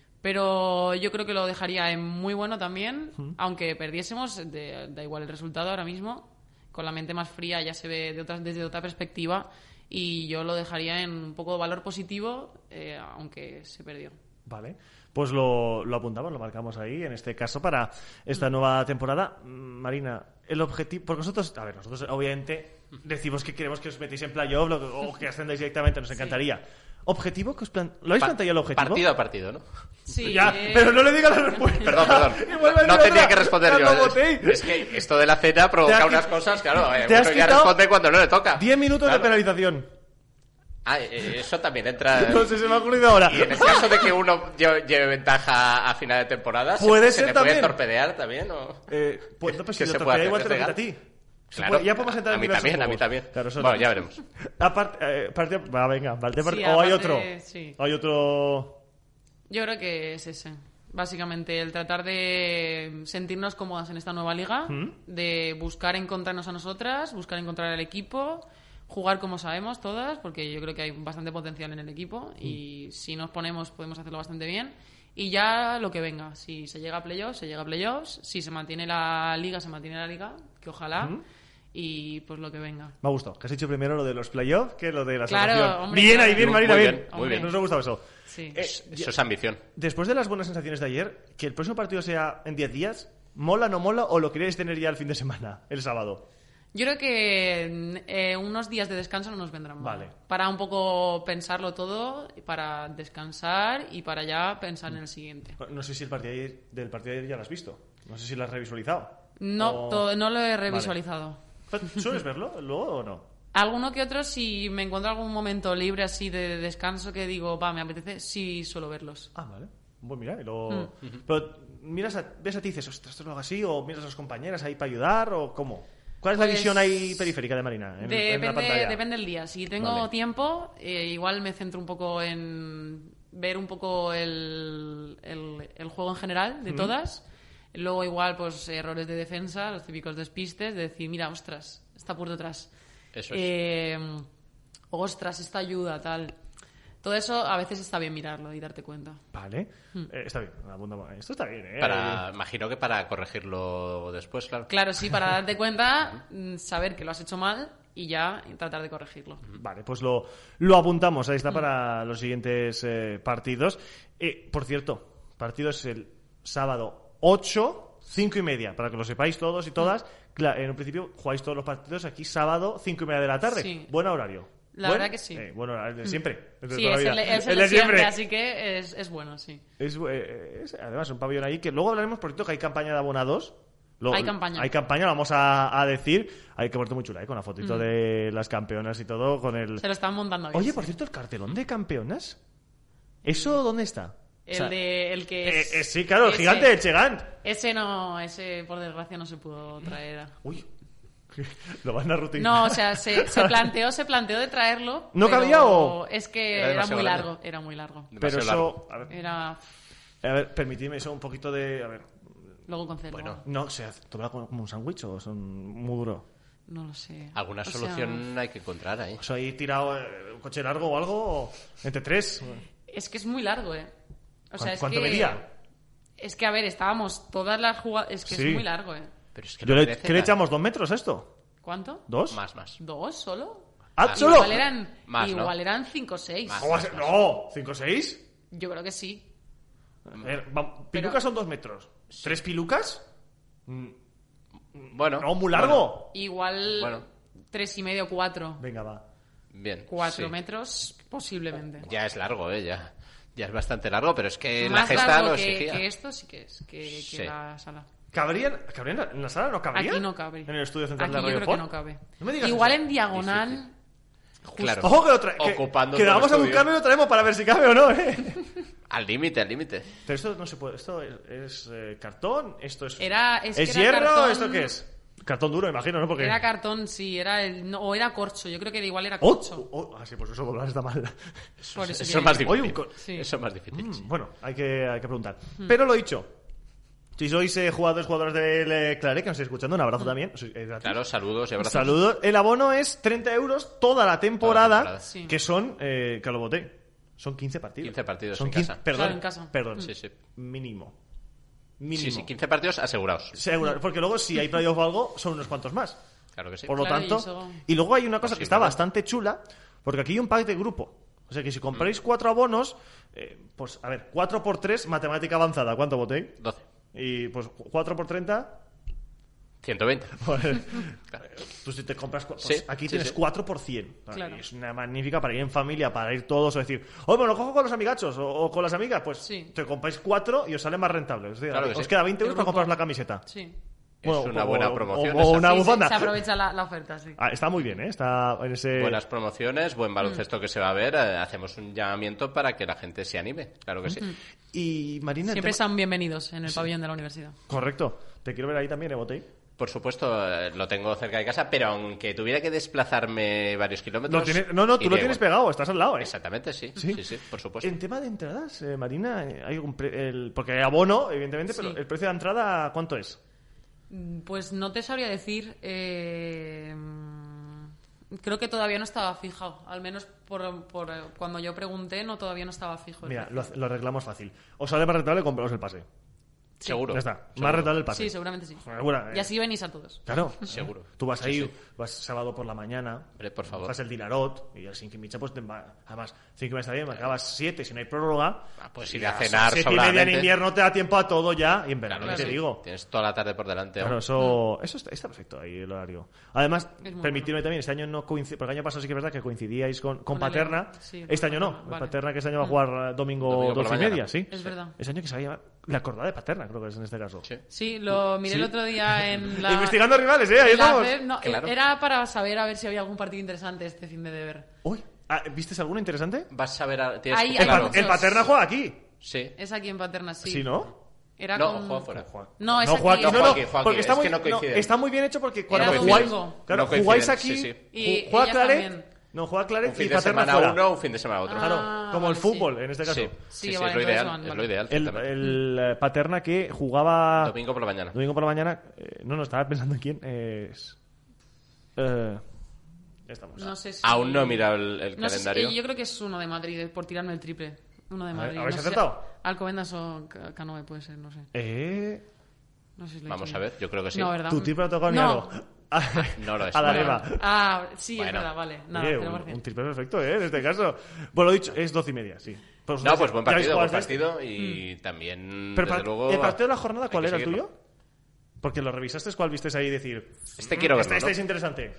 Pero yo creo que lo dejaría en muy bueno también, aunque perdiésemos, da igual el resultado ahora mismo. Con la mente más fría ya se ve desde otra perspectiva, y yo lo dejaría en un poco de valor positivo, aunque se perdió. Vale, pues lo apuntamos, lo marcamos ahí, en este caso, para esta nueva temporada. Marina, el objetivo... Porque nosotros obviamente decimos que queremos que os metéis en playoff o que ascendáis directamente, nos encantaría. ¿Objetivo? ¿Lo habéis planteado el objetivo? Partido a partido, ¿no? Sí. Ya, pero no le digas la respuesta. Perdón. No tenía que responder yo. Es que esto de la cena provoca unas cosas, claro. Uno ya responde cuando no le toca. 10 minutos de penalización. Eso también entra. No sé, se me ha ocurrido ahora. Y en el caso de que uno lleve ventaja a final de temporada, ¿Puede ¿se ser le también? ¿Puede torpedear también? ¿O? Pues no, pues si ¿Qué lo se puede torpedea hacer? igual te lo ¿Es quita a legal? ti. Claro, Ya podemos entrar en diversos a mí juegos. también. Claro, Bueno, ya veremos. Venga, Sí, o hay otro. sí. Hay otro. Yo creo que es ese. Básicamente, el tratar de sentirnos cómodas en esta nueva liga, de buscar encontrarnos a nosotras, buscar encontrar al equipo, jugar como sabemos todas, porque yo creo que hay bastante potencial en el equipo y si nos ponemos podemos hacerlo bastante bien. Y ya lo que venga, si se llega a playoffs, se llega a playoffs, si se mantiene la liga, se mantiene la liga, que ojalá, y pues lo que venga. Me ha gustado, que has hecho primero lo de los playoffs que lo de la Claro, salvación. hombre, Bien claro. ahí, bien Marina, Muy bien. bien, muy bien. Nos ha gustado eso. Sí. Eso es ambición. Después de las buenas sensaciones de ayer, que el próximo partido sea en 10 días, ¿mola, no mola o lo queréis tener ya el fin de semana, el sábado? Yo creo que unos días de descanso no nos vendrán mal. Vale. Para un poco pensarlo todo, para descansar y para ya pensar en el siguiente. No sé si del partido de ayer ya lo has visto. No sé si lo has revisualizado. No, no lo he revisualizado. Vale. ¿Sueles verlo luego o no? Alguno que otro, si me encuentro algún momento libre así de descanso que digo, me apetece, sí suelo verlos. Ah, vale. Pues mira, y luego... Pero ves a ti y dices, ostras, esto lo hago así, o miras a las compañeras ahí para ayudar, o ¿cómo? ¿Cuál es la visión ahí periférica de Marina en la pantalla? Depende del día. Si tengo tiempo, igual me centro un poco en ver un poco el juego en general de todas. Luego igual, pues, errores de defensa, los típicos despistes, de decir, mira, ostras, está por detrás. Eso es. Ostras, esta ayuda, tal. Todo eso a veces está bien mirarlo y darte cuenta. Vale. Está bien. Esto está bien, ¿eh? Imagino que para corregirlo después, claro. Claro, sí, para darte cuenta, saber que lo has hecho mal y ya tratar de corregirlo. Vale, pues lo apuntamos. Ahí está para los siguientes partidos. Por cierto, partido es el sábado 8, 5:30, para que lo sepáis todos y todas. Claro, en un principio jugáis todos los partidos aquí sábado 5:30 de la tarde. Sí. Buen horario. La verdad que sí. Bueno, el de siempre. Sí, es el de siempre, así que es bueno, sí. Es además un pabellón ahí que luego hablaremos, por cierto, que hay campaña de abonados. Hay campaña. Hay campaña, vamos a decir. Hay que verte muy chula, con la fotito de las campeonas y todo. Se lo están montando bien. Oye, por cierto, el cartelón de campeonas, ¿eso dónde está? El que es... sí, claro, el gigante de Chegant. Ese por desgracia no se pudo traer. Uy, Lo van a rutina. No, o sea, se planteó de traerlo. ¿No pero cabía o...? Es que Era era muy demasiado largo, era muy largo. Pero Demasiado eso... largo. A ver, permitidme eso un poquito de... A ver, Luego concelgo. Bueno. no, o sea, ¿tomaba como un sándwich o son muy duro? No lo sé. Alguna O sea, solución hay que encontrar ahí. O sea, ahí tirado un coche largo o algo, o entre tres. Es que es muy largo, O sea, es ¿Cuánto que... medía? Es que, a ver, estábamos todas las jugadas... Es que Sí. es muy largo, Pero es que Yo no le, merece ¿Qué le la- echamos? ¿2 metros a esto? ¿Cuánto? ¿2? Más. ¿2 solo? ¡Ah, Ah, solo! Igual eran, Más, ¿no? igual eran 5 o 6. Más. ¿Cómo va a ser? No, ¿5-6? Yo creo que sí. A ver, pilucas son 2 metros. ¿3 pilucas? Bueno. No, muy largo. Igual Bueno. 3,5 o 4. Venga, va. Bien. 4 sí. metros, posiblemente. Ya es largo, ya. Ya es bastante largo, pero es que Más la gesta largo lo que exigía. esto sí que es, que Sí. la sala. ¿Cabrían en la sala? ¿No cabría? Aquí no cabe. ¿En el estudio central Aquí de yo Radio creo que Sport? no cabe. No me digas Igual eso. en diagonal... Claro. Ojo que Ocupando que todo el vamos a estudio. buscarlo y lo traemos para ver si cabe o no, Al límite, al límite. Pero esto no se puede. Esto es cartón, esto es. Es que era hierro? cartón- ¿Esto qué es? Cartón duro, imagino, ¿no? Porque... Era cartón, sí, o era corcho. Yo creo que igual era ¡Oh! corcho. Ah, sí, pues eso doblar está mal. Por eso Eso es que- más Oye, difícil. un co- Sí. Eso es más difícil. sí. Bueno, hay que preguntar. Pero lo dicho. Si sois jugadores del Claret, que nos estáis escuchando, un abrazo también. Es gratis. Claro, saludos y abrazos. Saludos. El abono es 30 euros toda la temporada, temporada. Sí. que son, que lo voté, son 15 partidos. 15 partidos son en 15, casa. Perdón, Claro, en casa. perdón. Sí, sí. Mínimo. Sí, 15 partidos asegurados. Seguro, porque luego si hay playoff o algo, son unos cuantos más. Claro que sí. Por lo Claro, y tanto, eso- y luego hay una cosa que está Posiblemente. bastante chula, porque aquí hay un pack de grupo. O sea que si compráis 4 abonos, pues a ver, 4 por 3, matemática avanzada, ¿cuánto voté? 12. Y pues 4 por 30, 120. pues, tú si te compras, pues, Sí, aquí sí, tienes sí. 4 por 100. Claro. Y es una magnífica para ir en familia, para ir todos o decir, oye, bueno, lo cojo con los amigachos o con las amigas, pues Sí. te compráis 4 y os sale más rentable. Es decir, Claro que os sí. queda 20 euros El para grupo. compraros la camiseta. Sí. Es una buena promoción O esa. una Sí, bufanda. se aprovecha la oferta, sí. Ah, está muy bien, ¿eh? Está en ese... Buenas promociones, buen baloncesto que se va a ver. Hacemos un llamamiento para que la gente se anime. Claro que sí. Y Marina, el Siempre tema- están bienvenidos en el pabellón de la universidad. Correcto. Te quiero ver ahí también, Botei. Por supuesto, lo tengo cerca de casa, pero aunque tuviera que desplazarme varios kilómetros... No, tú iría lo tienes igual. pegado, estás al lado, ¿eh? Exactamente, sí. ¿Sí? Sí, por supuesto. En tema de entradas, Marina, hay algún porque hay abono, evidentemente, pero Sí. el precio de entrada, ¿cuánto es? Pues no te sabría decir. Creo que todavía no estaba fijado. Al menos por cuando yo pregunté, todavía no estaba fijo. el Mira, precio. lo arreglamos fácil. Os sale más rentable compraros el pase. Seguro. Ya está. Seguro. Más rentable el pase. Sí, seguramente sí. Segura, Y así venís a todos. Claro. Seguro. Tú vas Sí, ahí, sí. vas sábado por la mañana. Hombre, por favor. Vas el Dinarot y el Cinco y Mitja, pues además, 5 y media está bien, acabas 7, si no hay prórroga. Pues y ir a las cenar 7 y media en sobradamente. invierno te da tiempo a todo ya, y en verano, Claro te que sí. digo. Tienes toda la tarde por delante. Claro, aún. eso está perfecto ahí el horario. Además, Es muy permitidme también, este año no coincide, porque el año pasado sí que es verdad que coincidíais con Con el- Paterna. sí, con Este año no. Paterna, vale. Paterna que este año va a jugar domingo Domingo por 12 y la media, mañana. sí. Es verdad. Ese año que se va a llamar la acordada de Paterna, creo que es en este caso. Sí. Sí, lo miré Sí. el otro día en la... Investigando rivales, ahí en la estamos. web. No, Claro. Era para saber a ver si había algún partido interesante este fin de ver. Uy, ¿vistes alguno interesante? Vas a ver... tienes Ahí- que- hay claro. muchos. El Paterna juega aquí. Sí. Es aquí en Paterna, sí. Sí, ¿no? Era No, con... juega fuera. No, es No, aquí. juega aquí, No, no, juega no, aquí, juega porque aquí. está Es muy, que no coincide. está muy bien hecho porque cuando Era jugáis, domingo. claro, No coinciden, jugáis aquí, sí, sí. Y juega ellas Claret, también. no juega Claret Un y fin de Paterna semana fuera. uno, un fin de semana otro. Claro, Ah, como el vale, fútbol sí. en este caso. Sí, Sí, sí, vale, es lo entonces ideal. van, Es vale. lo ideal. El, ciertamente. Paterna que jugaba Domingo por la mañana. domingo por la mañana. No, estaba pensando en quién es. Ya estamos. No sé si... Aún no he mirado el No sé calendario. si- yo creo que es uno de Madrid, por tirarme el triple. Uno de Madrid. ¿habéis No sé- acertado? Alcobendas o Canoe puede ser, no sé. No sé si lo he Vamos dicho a bien. ver, yo creo que sí. No, ¿verdad? Tu tipo no tocado ni No. algo. No lo es. A la Bueno. Areva. Ah, sí, Bueno. es verdad, vale. Nada, Oye, tenemos un triple perfecto, en este caso. Bueno, lo dicho, es 12 y media, sí. Pues, No, pues buen ya habéis partido, buen jugado este. partido y también, Pero desde luego... ¿el partido de la jornada hay cuál que era el seguirlo. tuyo? Porque lo revisaste, ¿cuál vistes ahí y decir? Este quiero verlo, Este ¿no? es interesante.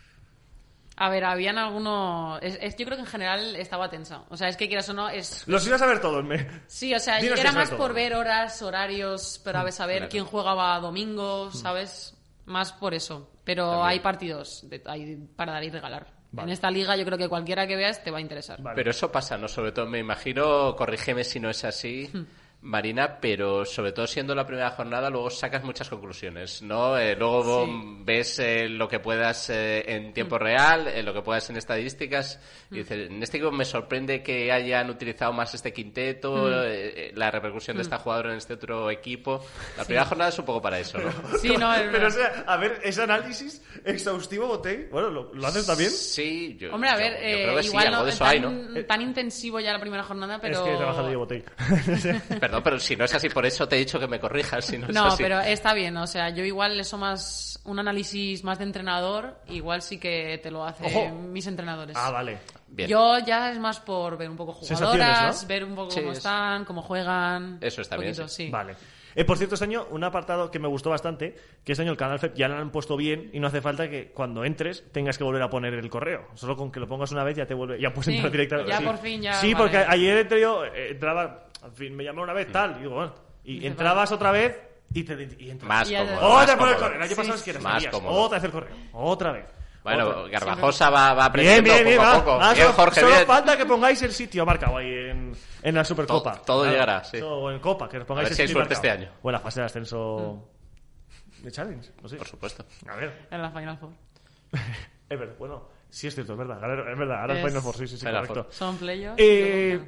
A ver, habían algunos... yo creo que en general estaba tensa. O sea, es que quieras o no, es... Los ibas a ver todos, Sí, o sea, Dinos era eso más de por todo. ver horas, horarios, pero a ver, saber claro. quién jugaba domingo, ¿sabes? Más por eso. Pero También. hay partidos hay para dar y regalar. Vale. En esta liga yo creo que cualquiera que veas te va a interesar. Vale. Pero eso pasa, ¿no? Sobre todo, me imagino, corrígeme si no es así, Marina, pero sobre todo siendo la primera jornada luego sacas muchas conclusiones, ¿no? Luego ves lo que puedas en tiempo real, lo que puedas en estadísticas y dices, en este equipo me sorprende que hayan utilizado más este quinteto, la repercusión de esta jugadora en este otro equipo. La primera jornada es un poco para eso, ¿no? Sí, no, Pero o sea, a ver, ese análisis exhaustivo, Botey, bueno, ¿lo haces también? Sí, yo Hombre, a ver, yo creo que igual sí, algo no de eso tan, hay, ¿no? tan intensivo ya la primera jornada, pero... Es que he trabajado yo, Botey. Perdón, pero si no es así, por eso te he dicho que me corrijas, si no es No, así. pero está bien, o sea, yo igual eso más, un análisis más de entrenador, igual sí que te lo hacen Ojo. mis entrenadores. Ah, vale. Bien. Yo ya es más por ver un poco jugadoras, Sensaciones, ¿no? ver un poco Sí, cómo están, cómo juegan. Eso está bien, poquito, sí. sí. Vale. Por cierto, este año un apartado que me gustó bastante, que este año el canal FEP ya lo han puesto bien y no hace falta que cuando entres tengas que volver a poner el correo. Solo con que lo pongas una vez ya te vuelve, ya puedes Sí, entrar directamente. ya Sí. por fin ya, Sí, vale. porque ayer entré yo, entraba, en fin, me llamaron una vez tal, y digo, bueno, y Dice, entrabas otra vez y entras. Más Ya cómodo. te- Otra más vez por el cómodo. correo. El año pasado es que Más salías. cómodo. Otra vez el correo. Otra vez. Bueno, Otra vez. Garbajosa va Bien, aprendiendo bien, bien. poco a va. poco. Ah, Bien, solo, Jorge, solo bien. falta que pongáis el sitio marcado ahí en la Supercopa. Todo llegará, sí. O en Copa, que os pongáis A ver el si hay sitio suerte marcado. este año. O en la fase de ascenso de Challenge. No sé. Por supuesto. A ver. En la Final Four. Es verdad. Bueno, sí es cierto, es verdad. Es verdad. Ahora es Es- Final Four. Sí, Final correcto. Son playoffs. Eh,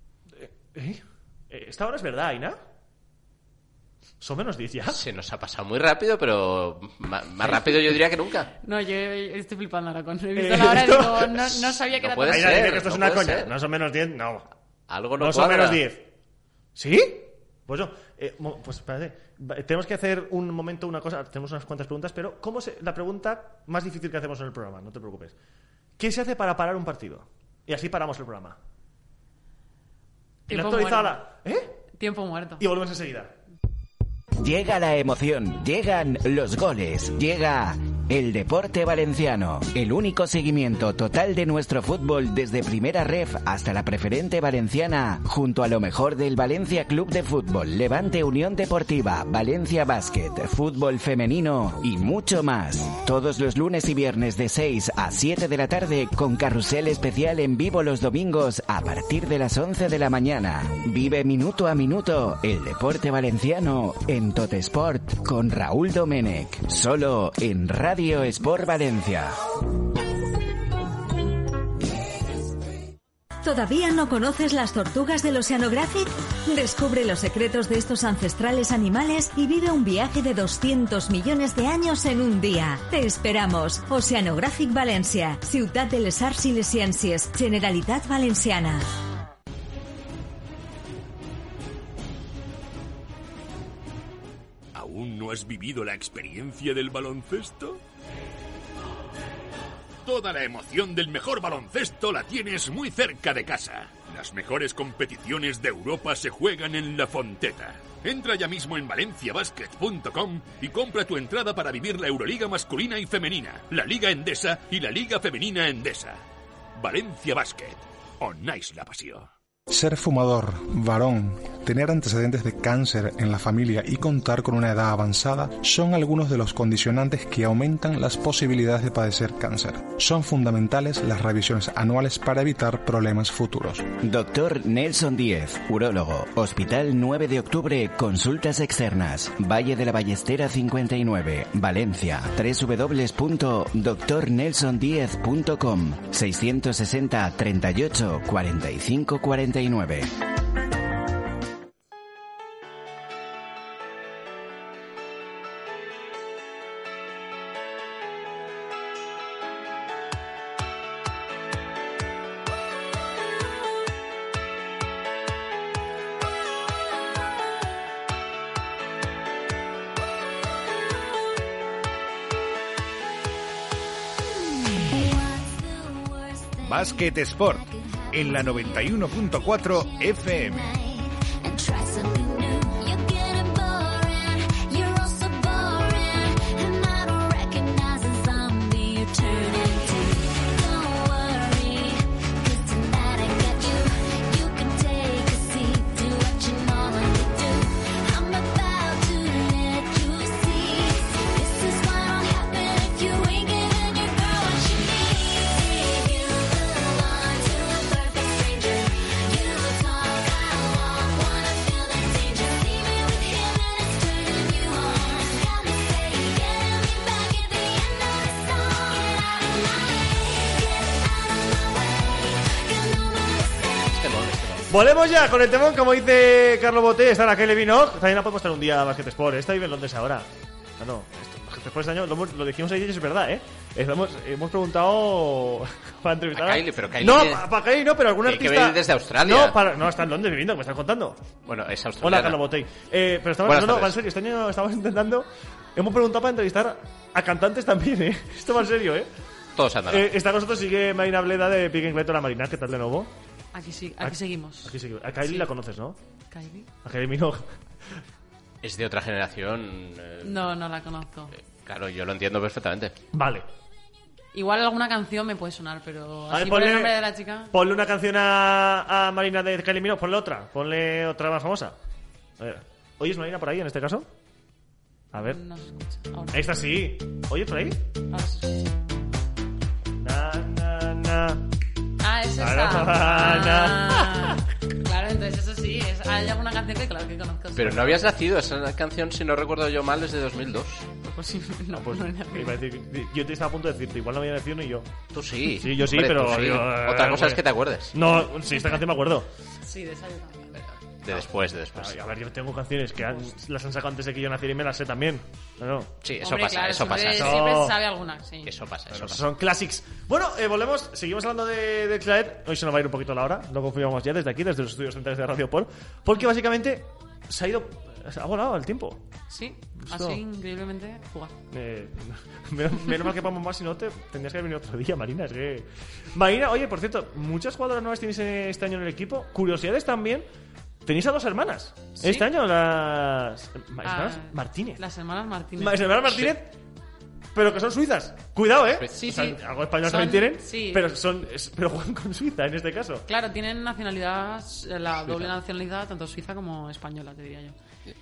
¿Esta hora es verdad, Aina? ¿Son menos 10 ya? Se nos ha pasado muy rápido, pero más rápido yo diría que nunca. No, yo estoy flipando ahora con... He visto la hora y esto- digo, no sabía que No era puede tan... Aina ser, dice que esto es no una puede coña. ser. No son menos 10, no. Algo no No son cuadra. menos 10. ¿Sí? Pues yo, pues espérate. Tenemos que hacer un momento, una cosa. Tenemos unas cuantas preguntas, pero la pregunta más difícil que hacemos en el programa, no te preocupes. ¿Qué se hace para parar un partido? Y así paramos el programa. Y la Tiempo actualizada. Tiempo muerto. Y volvemos enseguida. Llega la emoción, llegan los goles, llega el deporte valenciano, el único seguimiento total de nuestro fútbol desde Primera Ref hasta la preferente valenciana, junto a lo mejor del Valencia Club de Fútbol, Levante Unión Deportiva, Valencia Basket, fútbol femenino y mucho más. Todos los lunes y viernes de 6 a 7 de la tarde con carrusel especial en vivo los domingos a partir de las 11 de la mañana. Vive minuto a minuto el deporte valenciano en Totesport con Raúl Domenech, solo en Radio Sport Valencia. ¿Todavía no conoces las tortugas del Oceanographic? Descubre los secretos de estos ancestrales animales y vive un viaje de 200 millones de años en un día. Te esperamos. Oceanographic Valencia, Ciutat de les Arts i les Ciències, Generalitat Valenciana. ¿Aún no has vivido la experiencia del baloncesto? Toda la emoción del mejor baloncesto la tienes muy cerca de casa. Las mejores competiciones de Europa se juegan en La Fonteta. Entra ya mismo en valenciabasket.com y compra tu entrada para vivir la Euroliga masculina y femenina, la Liga Endesa y la Liga Femenina Endesa. Valencia Basket. Onáis la pasión. Ser fumador, varón, tener antecedentes de cáncer en la familia y contar con una edad avanzada son algunos de los condicionantes que aumentan las posibilidades de padecer cáncer. Son fundamentales las revisiones anuales para evitar problemas futuros. Doctor Nelson Díez, urólogo, Hospital 9 de Octubre, consultas externas, Valle de la Ballestera 59, Valencia, www.drnelsondiez.com, 660 38 45 49. Basket Sport en la 91.4 FM. Volvemos ya con el temón, como dice Carlo Boté, está la Kylie Minogue. También la podemos estar un día a Basket Sport. Está vive en Londres ahora. No, Basket Sport este año lo dijimos ayer y es verdad, ¿eh? Hemos preguntado para entrevistar a Kylie, pero Kylie... No, para Kylie no, pero algún artista... Tiene que venir desde Australia. No, está en Londres viviendo, me estás contando. Bueno, es australiana. Hola, Carlo Boté. Pero estamos... No, en serio, este año estamos intentando... Hemos preguntado para entrevistar a cantantes también, ¿eh? Esto va en serio, ¿eh? Todos andan. Está con nosotros, sigue Marina Bleda de Pique Inquieto, la Marina. ¿Qué tal de nuevo? Aquí seguimos. Aquí seguimos. A Kylie la conoces, ¿no? ¿Kylie? A Kylie Minogue. Es de otra generación. No la conozco. Claro, yo lo entiendo perfectamente. Vale. Igual alguna canción me puede sonar, pero... A ver, por el nombre de la chica... Ponle una canción a Marina de Kylie Minogue, ponle otra más famosa. A ver. ¿Oyes Marina por ahí en este caso? A ver. No se escucha. Ahora. Esta sí. ¿Oyes por ahí? Ahora se escucha. Na. Ah, es esa. Claro, entonces eso sí. Hay alguna canción que claro que conozco. Pero no habías nacido. Esa canción, si no recuerdo yo mal, es de 2002. Pues sí, no, pues, no iba a decir, yo te estaba a punto de decirte, igual no había nacido ni yo. Tú sí. Sí, yo sí, hombre, pero... sí. Yo, otra cosa es que te acuerdes. No, sí, esta canción me acuerdo. Sí, de esa yo también. De después. A ver, yo tengo canciones que las han sacado antes de que yo naciera y me las sé también. No. Sí, eso Hombre, pasa, claro, eso pasa. Siempre se sabe alguna, sí. Eso pasa. Son classics. Bueno, volvemos, seguimos hablando de Claret. Hoy se nos va a ir un poquito la hora, lo confirmamos ya desde aquí, desde los estudios centrales de Radio Por, porque básicamente se ha volado el tiempo. Sí, así increíblemente jugar. Menos mal que vamos más, si no tendrías que haber venido otro día, Marina. Es que... Marina, oye, por cierto, muchas jugadoras nuevas tienes este año en el equipo. Curiosidades también. Tenéis a 2 hermanas. ¿Sí? Este año las hermanas Martínez. Las hermanas Martínez. Las hermanas Martínez, sí. Pero que son suizas. Cuidado, ¿eh? Sí, o sea, sí. Algo español también tienen, sí. pero juegan con Suiza en este caso. Claro, tienen nacionalidad, la doble nacionalidad, tanto suiza como española, te diría yo.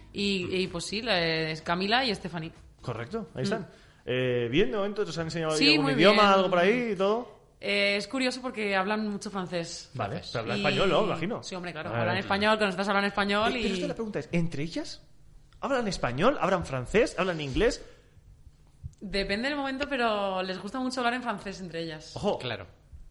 Y pues sí, es Camila y Stephanie. Correcto, ahí están. Bien, de momento, ¿os han enseñado algún idioma, bien. algo por ahí y todo? Es curioso porque hablan mucho francés. Vale, pero hablan español, ¿no? Imagino. Sí, hombre, claro. Hablan español, con nosotros hablan español y... Pero esta la pregunta es, ¿entre ellas hablan español, hablan francés, hablan inglés? Depende del momento, pero les gusta mucho hablar en francés entre ellas. Ojo. Claro.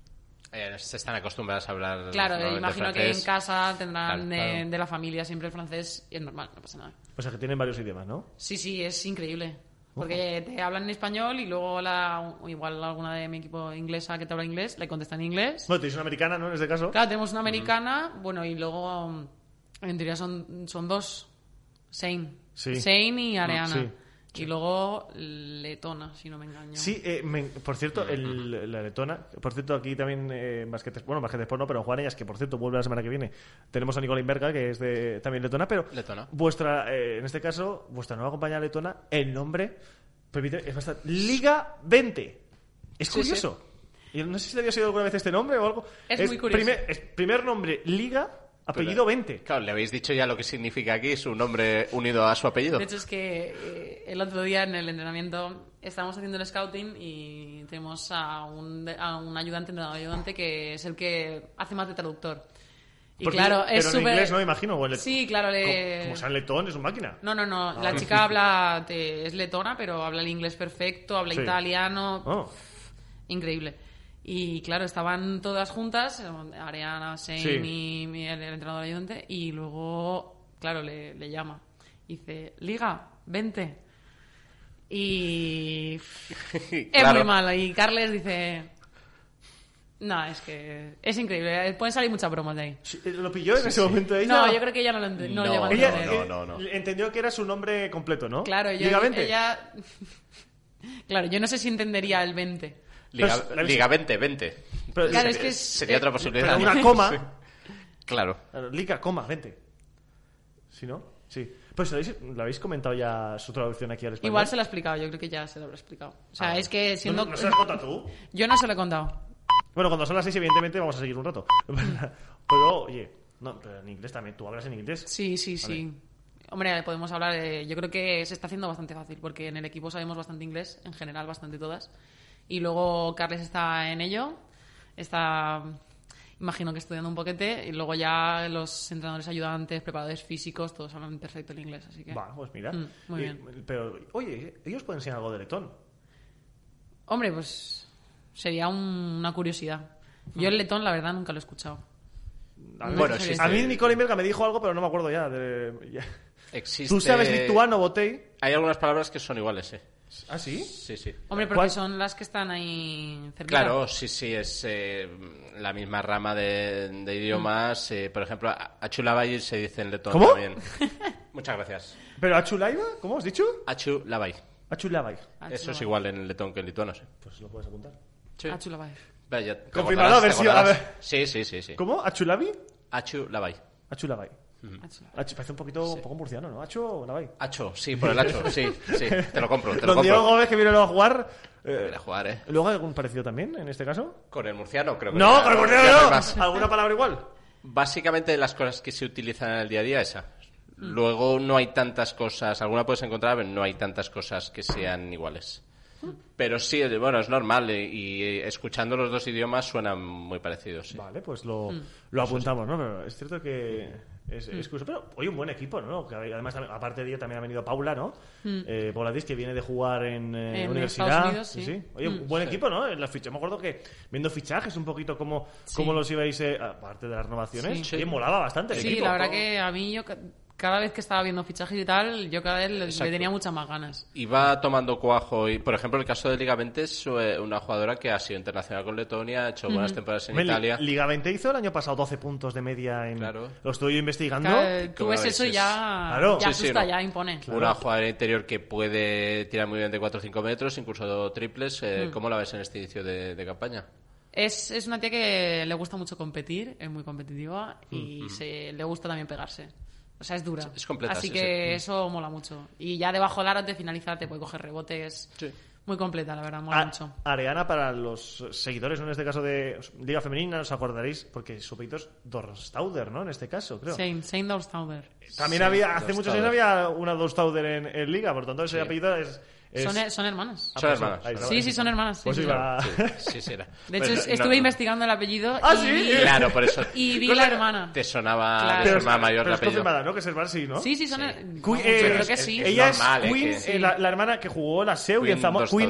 Se están acostumbradas a hablar. Claro, imagino que en casa tendrán claro. de la familia siempre el francés y es normal, no pasa nada. O sea que tienen varios idiomas, ¿no? Sí, es increíble. Porque te hablan en español y luego igual alguna de mi equipo inglesa que te habla inglés, le contesta en inglés. Bueno, tenéis una americana, ¿no? En este caso. Claro, tenemos una americana, bueno, y luego en teoría son 2, Shane. Sí. Shane y Ariana. Sí. Y luego letona, si no me engaño. Sí, por cierto, la letona. Por cierto, aquí también Basket Sport no, pero en Juan Ellas, que por cierto vuelve la semana que viene. Tenemos a Nicola Inverga, que es también letona, pero letona. En este caso, vuestra nueva compañera letona, el nombre, permite, es bastante... Liga 20. Es curioso. Sí. Yo no sé si le había oído alguna vez este nombre o algo. Es muy curioso. Primer nombre, Liga... Apellido 20. Claro, le habéis dicho ya lo que significa aquí su nombre unido a su apellido. De hecho, es que el otro día en el entrenamiento estábamos haciendo el scouting y tenemos a un ayudante que es el que hace más de traductor. Y porque, claro, es pero súper... en inglés, ¿no? Imagino. Sí, claro. Como sea en letón, es una máquina. No. La chica es letona, pero habla el inglés perfecto, habla italiano. Increíble. Y claro, estaban todas juntas, Ariana, Shane y el entrenador ayudante, y luego, claro, le llama. Dice, Liga, 20. Y claro. Es muy malo. Y Carles dice, no, es que es increíble. Pueden salir muchas bromas de ahí. ¿Lo pilló en ese momento ella? No, yo creo que ella no lo entendió. No, no. Entendió que era su nombre completo, ¿no? Claro, Liga 20. Ella... Claro, yo no sé si entendería el 20. Liga 20. Pero, claro, sería otra posibilidad. Pero una coma. Sí. Claro. Liga, coma, 20. ¿Sí, no? Sí. Pues ¿lo habéis comentado ya su traducción aquí al español? Igual se lo ha explicado, yo creo que ya se lo habrá explicado. O sea, es que siendo... ¿No se lo has contado tú? Yo no se lo he contado. Bueno, cuando son las 6, evidentemente vamos a seguir un rato. Pero, oye, no, pero en inglés también. ¿Tú hablas en inglés? Sí. Vale. Hombre, podemos hablar de... Yo creo que se está haciendo bastante fácil, porque en el equipo sabemos bastante inglés, en general bastante todas. Y luego Carles está en ello, está, imagino que estudiando un poquete, y luego ya los entrenadores ayudantes, preparadores físicos, todos hablan perfecto el inglés, así que... Va, pues mira. Muy bien. Pero, oye, ¿ellos pueden enseñar algo de letón? Hombre, pues sería una curiosidad. Yo el letón, la verdad, nunca lo he escuchado. A mí Nicole Imelga me dijo algo, pero no me acuerdo ya. Existe... ¿Tú sabes lituano, Botei? Hay algunas palabras que son iguales, sí. ¿Ah, sí? Sí. Hombre, porque son las que están ahí cerquita. Claro, sí, es la misma rama de idiomas. Por ejemplo, Achulabay se dice en letón también. Muchas gracias. ¿Pero Achulaiva? ¿Cómo has dicho? Achulabay. Achulabay. Eso es igual en letón que en lituano, sí. Pues lo puedes apuntar. Sí. Achulabay. Confirmado, a ver si... A ver. Sí. ¿Cómo? ¿Achulabi? Achulabay. Achulabay. Parece un poco murciano, ¿no? ¿Acho o Lavay? Acho, sí, por el Acho, sí, te lo compro. Don Diego Gómez, que viene luego a jugar. Viene a jugar, ¿Luego hay algún parecido también, en este caso? Con el murciano, creo que no. Con el murciano no. ¿Alguna palabra igual? Básicamente las cosas que se utilizan en el día a día, esa. Luego no hay tantas cosas, alguna puedes encontrar, pero no hay tantas cosas que sean iguales. Pero sí, bueno, es normal y escuchando los dos idiomas suenan muy parecidos. Sí. Vale, pues lo apuntamos, ¿no? Pero es cierto que es curioso. Pero hoy un buen equipo, ¿no? Que además, aparte de ella, también ha venido Paula, ¿no? Paula Diz, que viene de jugar en universidad. Estados Unidos, sí. Oye, un buen equipo, ¿no? En la ficha. Me acuerdo que viendo fichajes un poquito cómo los ibais, aparte de las renovaciones, molaba bastante el equipo. Sí, la verdad que a mí cada vez que estaba viendo fichajes y tal, yo cada vez le tenía muchas más ganas. Y va tomando cuajo. Y, por ejemplo, el caso de Ligamente es una jugadora que ha sido internacional con Letonia, ha hecho buenas temporadas en Italia. Ligamente hizo el año pasado 12 puntos de media en... Claro. Lo estoy investigando. Tú ves eso y ya asusta, ya impone. Claro. Una jugadora interior que puede tirar muy bien de 4 o 5 metros, incluso triples. ¿Cómo la ves en este inicio de campaña? Es una tía que le gusta mucho competir, es muy competitiva y le gusta también pegarse. O sea, es dura. Es completa. Así que eso mola mucho. Y ya debajo del aro antes de finalizar te puede coger rebotes. Sí. Muy completa, la verdad, mola mucho. Areana, para los seguidores, ¿no? En este caso de Liga Femenina, os acordaréis, porque su apellido es Dorstauder, ¿no? En este caso, creo. Saint Dorstauder. También hace muchos años había una Dorstauder en Liga, por lo tanto ese apellido es... Son hermanas. Son hermanas. Sí, son hermanas. Pues era. De hecho, estuve investigando el apellido. Sí. Claro, por eso. Y vi la hermana. Te sonaba de hermana mayor pero el apellido. Confirmada, ¿no? Que es hermana, sí, ¿no? Sí, son. Creo que sí. Ella es Queen, la hermana que jugó la SEU y en Zamora. Queen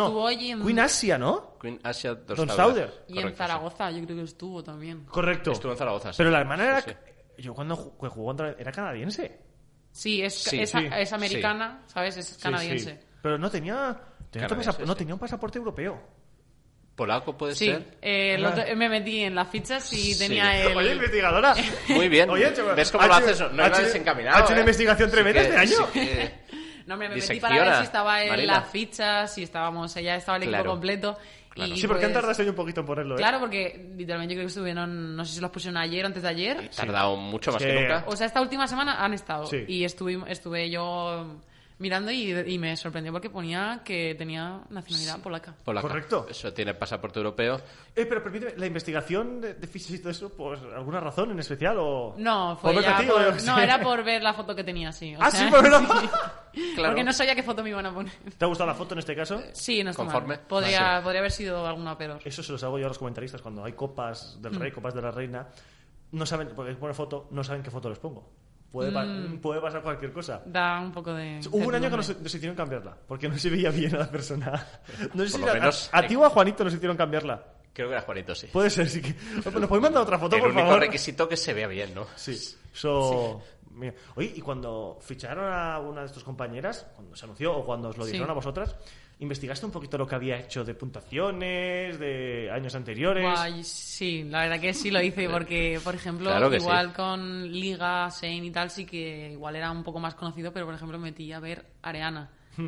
Asia, ¿no? Queen Asia Dorstauder. Y en Zaragoza, yo creo que estuvo también. Correcto. Estuvo en Zaragoza. Pero la hermana era. Yo cuando jugó era canadiense. Sí, es americana, ¿sabes? Es canadiense. Sí. Pero no tenía un pasaporte europeo. ¿Polaco puede ser? Me metí en las fichas y tenía el... Oye, investigadora. Muy bien. Oye, ¿ves cómo lo haces? No iba desencaminado. ¿Ha hecho una investigación tremenda este año? No, me metí para ver si estaba en las fichas, si estábamos... Ya estaba el equipo completo. Claro. Sí, porque han tardado un poquito en ponerlo. Claro, porque literalmente yo creo que estuvieron, no sé si los pusieron ayer o antes de ayer. Han tardado mucho más que nunca. O sea, esta última semana han estado. Sí. Y estuve yo mirando y me sorprendió porque ponía que tenía nacionalidad polaca. Correcto. Eso tiene pasaporte europeo. Pero permíteme, ¿la investigación de fichas y todo eso, por alguna razón en especial o...? No, era por ver la foto que tenía, sí. Sí, por verla. Claro. Porque no sabía qué foto me iban a poner. ¿Te ha gustado la foto en este caso? Sí, no está ¿Conforme? mal. Podría haber sido alguna peor. Eso se los hago yo a los comentaristas cuando hay copas del rey, copas de la reina. No saben, porque pone foto, no saben qué foto les pongo. Puede pasar cualquier cosa. Da un poco de... Hubo un año que nos hicieron cambiarla, porque no se veía bien a la persona. No sé si a ti o a Juanito nos hicieron cambiarla. Creo que era Juanito, sí. Puede ser, sí que... ¿Nos podéis mandar otra foto, por favor? El único requisito que se vea bien, ¿no? Sí. Mira. Oye, y cuando ficharon a una de tus compañeras, cuando se anunció o cuando os lo dijeron a vosotras, ¿investigaste un poquito lo que había hecho de puntuaciones, de años anteriores? Sí, la verdad que sí lo hice, porque, por ejemplo, igual con Liga, Sein y tal, sí que igual era un poco más conocido, pero, por ejemplo, metí a ver Areana,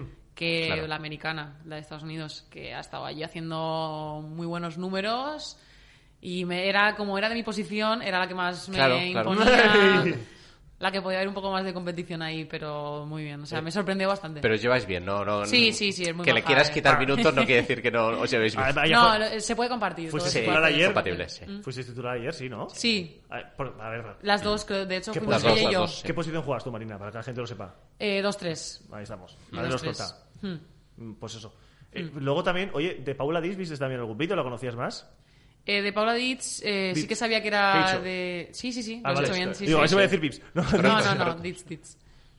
que la americana, la de Estados Unidos, que ha estado allí haciendo muy buenos números y como era de mi posición, era la que más me imponía... La que podía haber un poco más de competición ahí, pero muy bien. O sea, me sorprendió bastante. Pero lleváis bien, ¿no? Sí, es muy que le quieras quitar minutos no quiere decir que no os llevéis bien. No, se puede compartir. ¿Fuiste titular ayer? Compatible, sí. ¿Fuiste titular ayer, sí, no? Sí. A ver. Las dos, de hecho, fuimos ella y yo. ¿Qué posición juegas tú, Marina? Para que la gente lo sepa. 2-3. Ahí estamos. Vale, los corta. Pues eso. Luego también, oye, de Paula Diz, ¿viste también algún vídeo? ¿La conocías más? De Paula Dietz, sí que sabía que era de... Sí, lo he hecho bien. Sí, digo, eso voy a decir Vips. No, Dietz.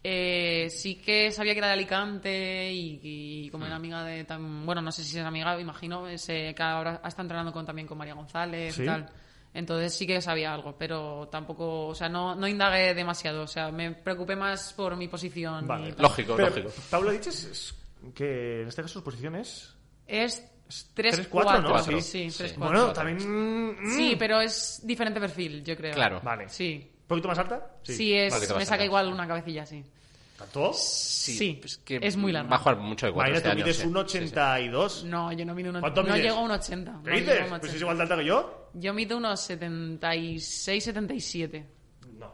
Sí que sabía que era de Alicante y como era amiga de... Bueno, no sé si es amiga, imagino, que ahora está entrenando también con María González y tal. Entonces sí que sabía algo, pero tampoco, o sea, no indagué demasiado, o sea, me preocupé más por mi posición. Vale. y tal. Lógico. Pablo, dices que en este caso su posición es 3-4, ¿no? Sí, 3-4. Bueno, también... Sí, pero es diferente perfil, yo creo. Claro. Vale. Sí. ¿Un poquito más alta? Sí, me saca igual una cabecilla, sí. ¿Tanto? Sí, es que es muy larga. Va a jugar mucho de 4 Marina, este tú año. mides sí. 1,82. No, yo no mido un ¿Cuánto no mides? llego a un 80. ¿Qué no dices? llego a un Pues 80. es igual de alta que yo. Yo mido unos 76, 77. No.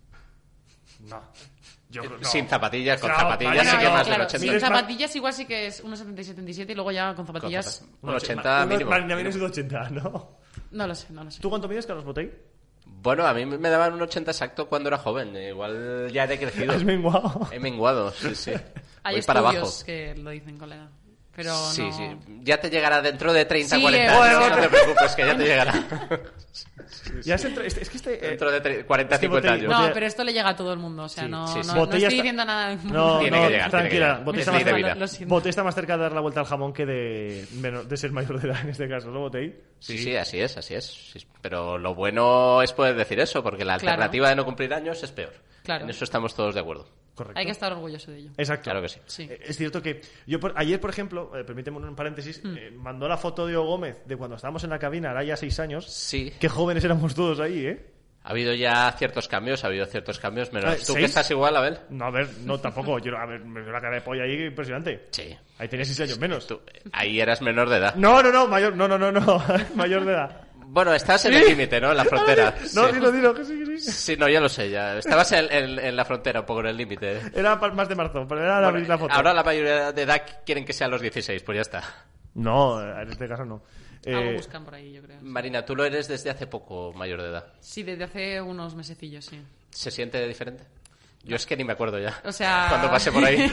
Yo creo no. Sin zapatillas, con No, zapatillas Marina, sí que no, más Claro, del 80. sin Mides más- zapatillas igual sí que es unos 76, 77 y luego ya con zapatillas... Un 80 mínimo. Marina, mides 1,80, ¿no? No lo sé. ¿Tú cuánto mides, Carlos Botey? Bueno, a mí me daban un 80 exacto cuando era joven. Igual ya he crecido. Has menguado. He menguado, sí. Hay Voy para estudios abajo. que lo dicen con la edad. Pero Sí, no... sí. Ya te llegará dentro de 30, Sí, 40 bueno, años. No te preocupes, que ya te llegará. Ya es que Dentro de 40, Es que 50 años. No, pero esto le llega a todo el mundo, o sea, Sí, no, sí, sí. no Botella estoy está- diciendo nada. No, Tiene no, que llegar, tranquila. tiene que Botey llegar. está, Es ley de vida. Lo siento. Botey está más cerca de dar la vuelta al jamón que de ser mayor de edad en este caso, ¿no, Botey? Sí, así es. Sí, pero lo bueno es poder decir eso, porque la Claro. alternativa de no cumplir años es peor. Claro. En eso estamos todos de acuerdo. Correcto. Hay que estar orgulloso de ello. Exacto. Claro que sí. Sí. Es cierto que yo ayer, por ejemplo, permíteme un paréntesis, mandó la foto de Diego Gómez de cuando estábamos en la cabina, ahora ya 6 años. Sí. Qué jóvenes éramos todos ahí, ¿eh? Ha habido ya ciertos cambios, menos tú que 6. estás igual, Abel. No, a ver, no, tampoco. A ver, me veo la cara de polla ahí impresionante. Sí. Ahí tenía 6 años menos. Tú, ahí eras menor de edad. No, mayor, no, mayor de edad. Bueno, estás en el límite, ¿no? En la frontera. No, Sí. dilo, que sí. Sí, no, ya lo sé, ya. Estabas en la frontera, un poco en el límite. Era más de marzo, pero era abrir la foto. Ahora la mayoría de edad quieren que sean los 16, pues ya está. No, en este caso no. Algo buscan por ahí, yo creo. Marina, tú lo eres desde hace poco mayor de edad. Sí, desde hace unos mesecillos, sí. ¿Se siente diferente? Yo es que ni me acuerdo ya. O sea... Cuando pasé por ahí.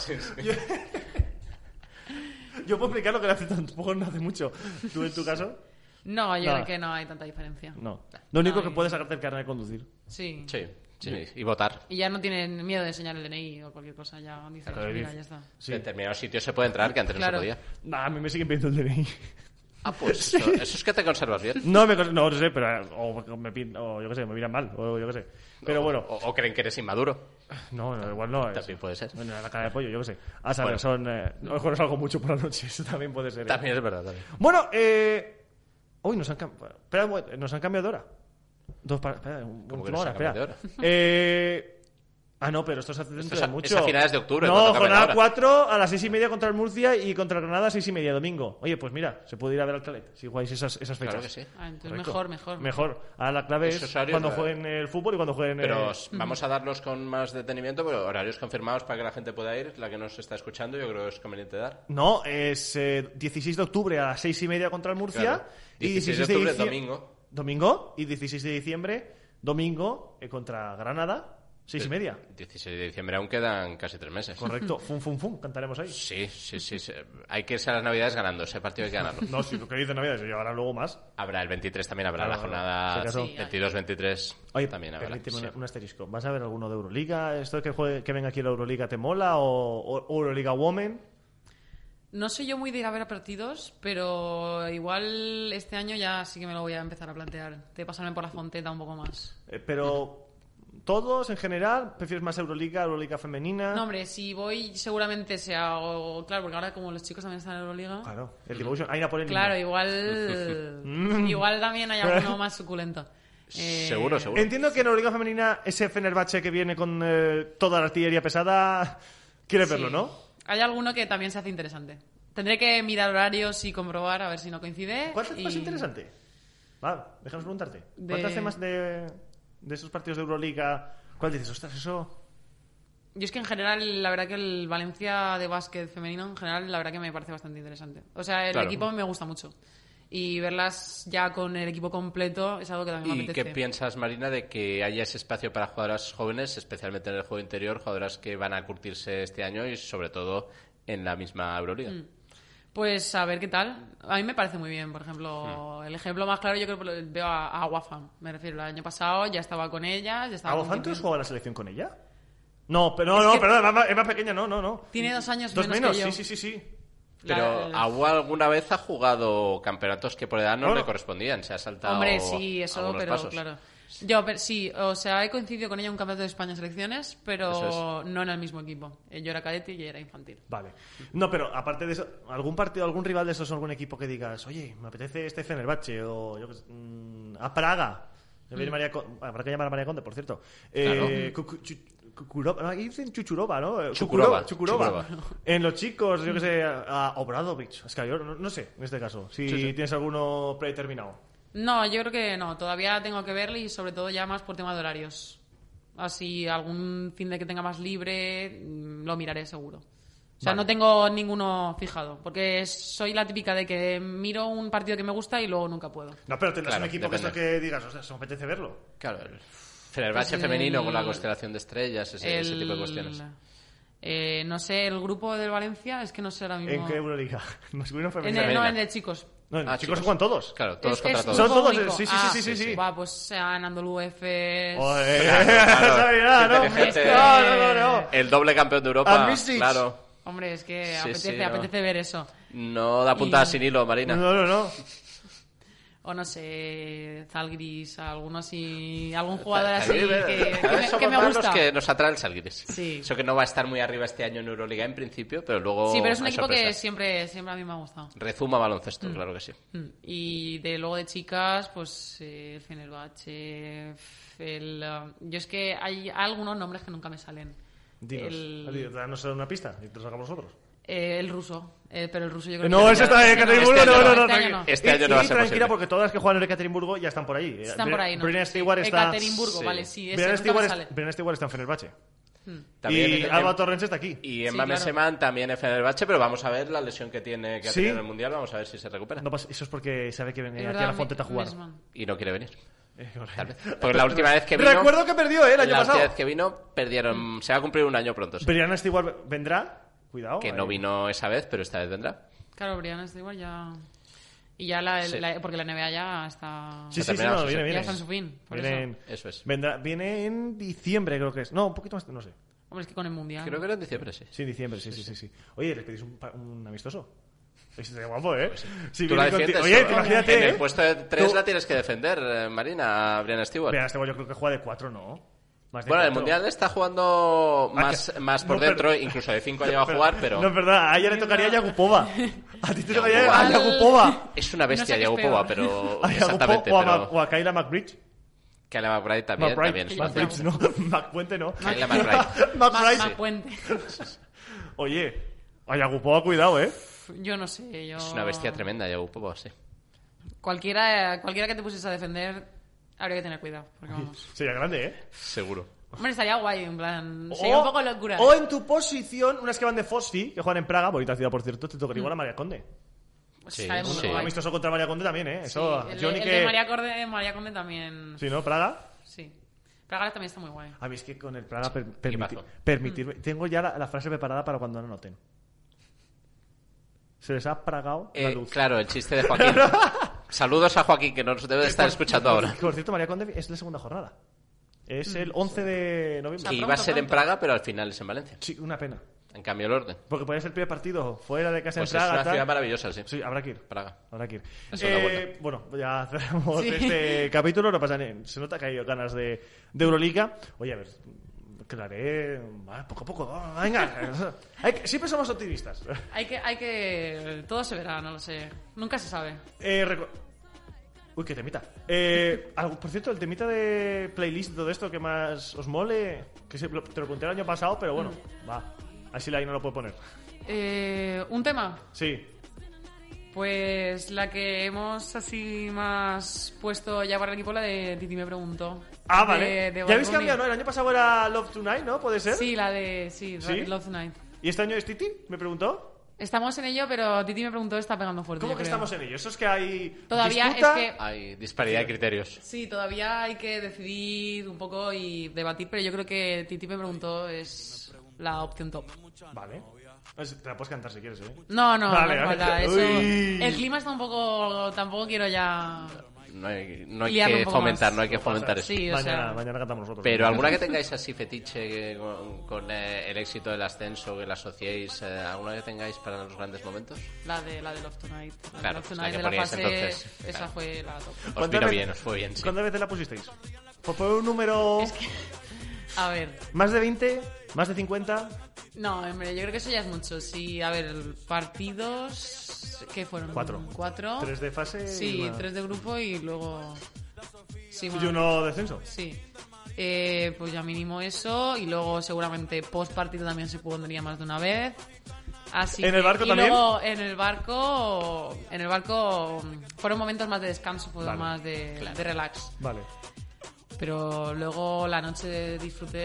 Yo puedo explicar lo que hace tampoco no hace mucho. ¿Tú en tu caso? No, yo Nada. creo que no hay tanta diferencia. No. Lo único No, que puedes sacarte el carnet de conducir. Sí. Sí. Y votar. Y ya no tienen miedo de enseñar el DNI o cualquier cosa, ya dicen, Claro, mira, dice. ya está. Sí. En determinados sitios se puede entrar, que antes Claro. no se podía. Nah, a mí me siguen pidiendo el DNI. Ah, pues eso es que te conservas bien. No sé, pero o yo qué sé, me miran mal, o yo qué sé. Pero bueno, O creen que eres inmaduro. no, igual no. Es, También puede ser. bueno, la cara de pollo, yo qué sé. A saber, Bueno. son... no mejor salgo mucho por la noche, eso también puede ser. ¿eh? También es verdad. También. Bueno, uy, nos han cambiado... Espera, nos han cambiado de hora. Espera, ¿Cómo que última nos hora, han cambiado espera. de No, pero esto es dentro Esto es de a- mucho. es a finales de octubre, No, cuando acabe la jornada hora. 4 a las 6:30 contra el Murcia y contra el Granada a 6:30 domingo. Oye, pues mira, se puede ir a ver al Calet, si jugáis esas fechas. Claro que sí. Ah, entonces Correcto. mejor. Mejor. Ahora la clave Esos es horarios, cuando jueguen el fútbol y cuando jueguen Pero vamos a darlos con más detenimiento, pero horarios confirmados para que la gente pueda ir. La que nos está escuchando, yo creo que es conveniente dar. No, es 16 de octubre a las 6:30 contra el Murcia. Claro. Y 16 de octubre, diciembre- Domingo. Y 16 de diciembre, domingo, contra Granada, 6:30. 16 de diciembre aún quedan casi 3 meses. Correcto. Fum, cantaremos ahí. Sí. Hay que irse a las Navidades ganando. Ese partido hay que ganarlo. No, si lo que dice Navidad se llevará luego más. Habrá el 23 también, habrá Claro, la jornada si acaso. Sí, 22-23 Oye, también habrá. permíteme Sí. un asterisco. ¿Vas a ver alguno de Euroliga? ¿Esto que venga aquí la Euroliga te mola? ¿O Euroliga Women? No soy yo muy de ir a ver partidos, pero igual este año ya sí que me lo voy a empezar a plantear. De pasarme por la Fonteta un poco más. Pero todos en general, ¿prefieres más Euroliga femenina? No, hombre, si voy seguramente sea... claro, porque ahora como los chicos también están en Euroliga... Claro, el Devotion. Ahí Napoli. Claro, igual también hay alguno más suculento. Seguro. Entiendo que en Euroliga femenina ese Fenerbahce que viene con toda la artillería pesada quiere verlo, Sí. ¿no? Hay alguno que también se hace interesante. Tendré que mirar horarios y comprobar a ver si no coincide. ¿Cuál es y- más interesante? Va, déjanos preguntarte. De- ¿Cuál te hace más de esos partidos de Euroliga? ¿Cuál dices? Ostras, eso... Yo es que en general, la verdad que el Valencia de básquet femenino, en general, la verdad que me parece bastante interesante. O sea, el Claro. equipo me gusta mucho. Y verlas ya con el equipo completo es algo que también me ¿Y apetece. qué piensas, Marina, de que haya ese espacio para jugadoras jóvenes, especialmente en el juego interior, jugadoras que van a curtirse este año y sobre todo en la misma Euroliga? Pues a ver qué tal. A mí me parece muy bien, por ejemplo. El ejemplo más claro yo creo que lo veo a Wafan. Me refiero, el año pasado ya estaba con ella. Ya estaba ¿Agua con Fantos Kipling. jugaba la selección con ella? No, pero Es que- perdón, es más pequeña, no. Tiene 2 años Dos menos menos, que yo. sí. Pero alguna vez ha jugado campeonatos que por edad no le correspondían, se ha saltado. Hombre, sí, eso, pero pasos. claro. Yo, sí, o sea, he coincidido con ella en un campeonato de España en selecciones, pero no en el mismo equipo. Yo era cadete y ella era infantil. Vale. No, pero aparte de eso, ¿algún partido, algún rival de esos, algún equipo que digas, oye, me apetece este Fenerbahce o yo qué sé, a Praga? Habrá que llamar a María Conde, por cierto. Cukurova, aquí dicen Chuchurova, ¿no? Chukurova. En los chicos, yo que sé, a Obradovic. Es que yo no sé, en este caso, si tienes alguno predeterminado. No, yo creo que no. Todavía tengo que verle y sobre todo ya más por tema de horarios. Así algún fin de que tenga más libre lo miraré seguro. O sea, no tengo ninguno fijado. Porque soy la típica de que miro un partido que me gusta y luego nunca puedo. No, pero tendrás un equipo que digas, o sea, se me apetece verlo. Claro, el Fenerbahce femenino con la constelación de estrellas, ese tipo de cuestiones. No sé, el grupo del Valencia, es que no sé ahora mismo. ¿En qué Euroliga? ¿Masculino o femenino? No, el de chicos. No, chicos juegan todos. Claro, todos contra todos. Son todos, sí. Va, pues Anadolu Efes. No. El doble campeón de Europa. Claro. Hombre, es que apetece ver eso. No da puntada sin hilo, Marina. No. O no sé, Zalgiris, algún jugador así que me gusta. Los que nos atrae el Zalgiris. Sí. Eso que no va a estar muy arriba este año en Euroliga en principio, pero luego. Sí, pero es un equipo que siempre a mí me ha gustado. Rezuma baloncesto, claro que sí. Y luego de chicas, pues el Fenerbahce, yo es que hay algunos nombres que nunca me salen. Dinos, danos una pista y te lo sacamos nosotros. El ruso, pero el ruso yo creo no, que... ese está en Ekaterimburgo, no. Este año no va a ser tranquila, posible. porque todas las que juegan en Ekaterimburgo ya están por ahí. Están por ahí, ¿no? Brianna Stewart está... Ekaterimburgo, vale, sí, ese Brianna Stewart está en Fenerbahce. También, y Alba Torrens está aquí. Y Emma Meseman también en Fenerbahce, pero vamos a ver la lesión que ha tenido en el Mundial, vamos a ver si se recupera. No, eso es porque sabe que viene aquí a la Fonteta a jugar. Y no quiere venir. Tal vez. Porque la última vez que vino... Recuerdo que perdió, el año pasado. La última vez que vino, perdieron... Se va a cumplir un año pronto. Sí. Brianna Stewart vendrá... Cuidado. Que no vino esa vez, pero esta vez vendrá. Claro, Brianna Stewart ya... Y ya porque la NBA ya está... Sí, viene. Ya está en su fin. Eso es. Viene en diciembre, creo que es. No, un poquito más, no sé. Hombre, es que con el Mundial... Creo que era en diciembre, sí. Sí, en diciembre, sí. Oye, ¿les pedís un amistoso? Es guapo, ¿eh? Pues sí, tú la defiendes. Oye, imagínate, en el puesto de 3 la tienes que defender, Marina, a Brianna Stewart. Brianna Stewart yo creo que juega de 4, ¿no? Bueno, el Mundial está jugando más por dentro, incluso de 5 ha llegado a jugar, pero... No, es verdad, a ella le tocaría a Yagupova. A ti te tocaría a Yagupova. Es una bestia Yagupova, pero... Exactamente, o a Kayla McBride. Kayla McBride también. McBride, no, McPuente no. Kayla McBride. McPuente. Oye, a Yagupova cuidado, ¿eh? Yo no sé, Es una bestia tremenda Yagupova, sí. Cualquiera que te pusieses a defender... Habría que tener cuidado, porque vamos. Sería grande, ¿eh? Seguro. Hombre, estaría guay, en plan... Sería un poco locura. O en tu posición, unas que van de Fosfi, que juegan en Praga, bonita ciudad, por cierto, te tocaría igual a María Conde. Sí. Amistoso contra María Conde también, ¿eh? Eso, sí, el de María Conde también... Sí, ¿no? ¿Praga? Sí. Praga también está muy guay. A mí es que con el Praga permitirme... Tengo ya la frase preparada para cuando no noten. Se les ha pragado la luz. Claro, el chiste de Joaquín. Saludos a Joaquín, que nos debe de estar escuchando ahora. Por cierto, María Conde es la segunda jornada. Es el 11 de noviembre. Que iba a ser en Praga, pero al final es en Valencia. Sí, una pena. En cambio el orden. Porque podría ser el primer partido fuera de casa pues en Praga. Es una ciudad maravillosa, sí. Sí, habrá que ir. Praga. Habrá que ir. Bueno, ya cerramos este capítulo. No pasa ni... Se nota que hay ganas de Euroliga. Oye, a ver... Claré, poco a poco, venga. Siempre somos optimistas. Hay que... Todo se verá, no lo sé. Nunca se sabe. Uy, qué temita. Por cierto, el temita de playlist y todo esto que más os mole, que te lo conté el año pasado, pero bueno, va. Así la ahí no lo puedo poner. ¿Un tema? Sí. Pues la que hemos así más puesto ya para el equipo, la de Titi me preguntó. Ah, vale. Ya habéis cambiado, ¿no? El año pasado era Love Tonight, ¿no? ¿Puede ser? Sí, la de Love Tonight. ¿Y este año es Titi? ¿Me preguntó? Estamos en ello, pero Titi me preguntó, está pegando fuerte. ¿Cómo que estamos en ello? Eso es que hay todavía disputa. Es que hay disparidad de criterios. Sí, todavía hay que decidir un poco y debatir, pero yo creo que Titi me preguntó es la opción top. Vale. Te la puedes cantar si quieres, ¿eh? No, vale. Eso, el clima está un poco... Tampoco quiero ya... no hay Liarlo que un poco fomentar, más. no hay que fomentar eso. Sí, o sea, Mañana cantamos nosotros. Pero alguna que tengáis así fetiche con el éxito del ascenso, que la asociéis, alguna que tengáis para los grandes momentos. la de Love Tonight. La Claro, de Love la Tonight que de la poníais fase, entonces, esa claro. fue la top. Os vino bien, os fue bien, sí. ¿Cuántas veces la pusisteis? Por poner un número... A ver, ¿Más de 20? ¿Más de 50? no, hombre, yo creo que eso ya es mucho. Sí, a ver, partidos... ¿Qué fueron? 4. 4. 3 de fase Sí, y una- 3 de grupo y luego... Sí, y bueno, uno de descenso. Sí. Pues ya mínimo eso. Y luego seguramente post partido también se pondría más de una vez. Así ¿En el barco y también? Luego en el barco fueron momentos más de descanso, fueron Vale. más de relax. Vale. Pero luego la noche de disfrute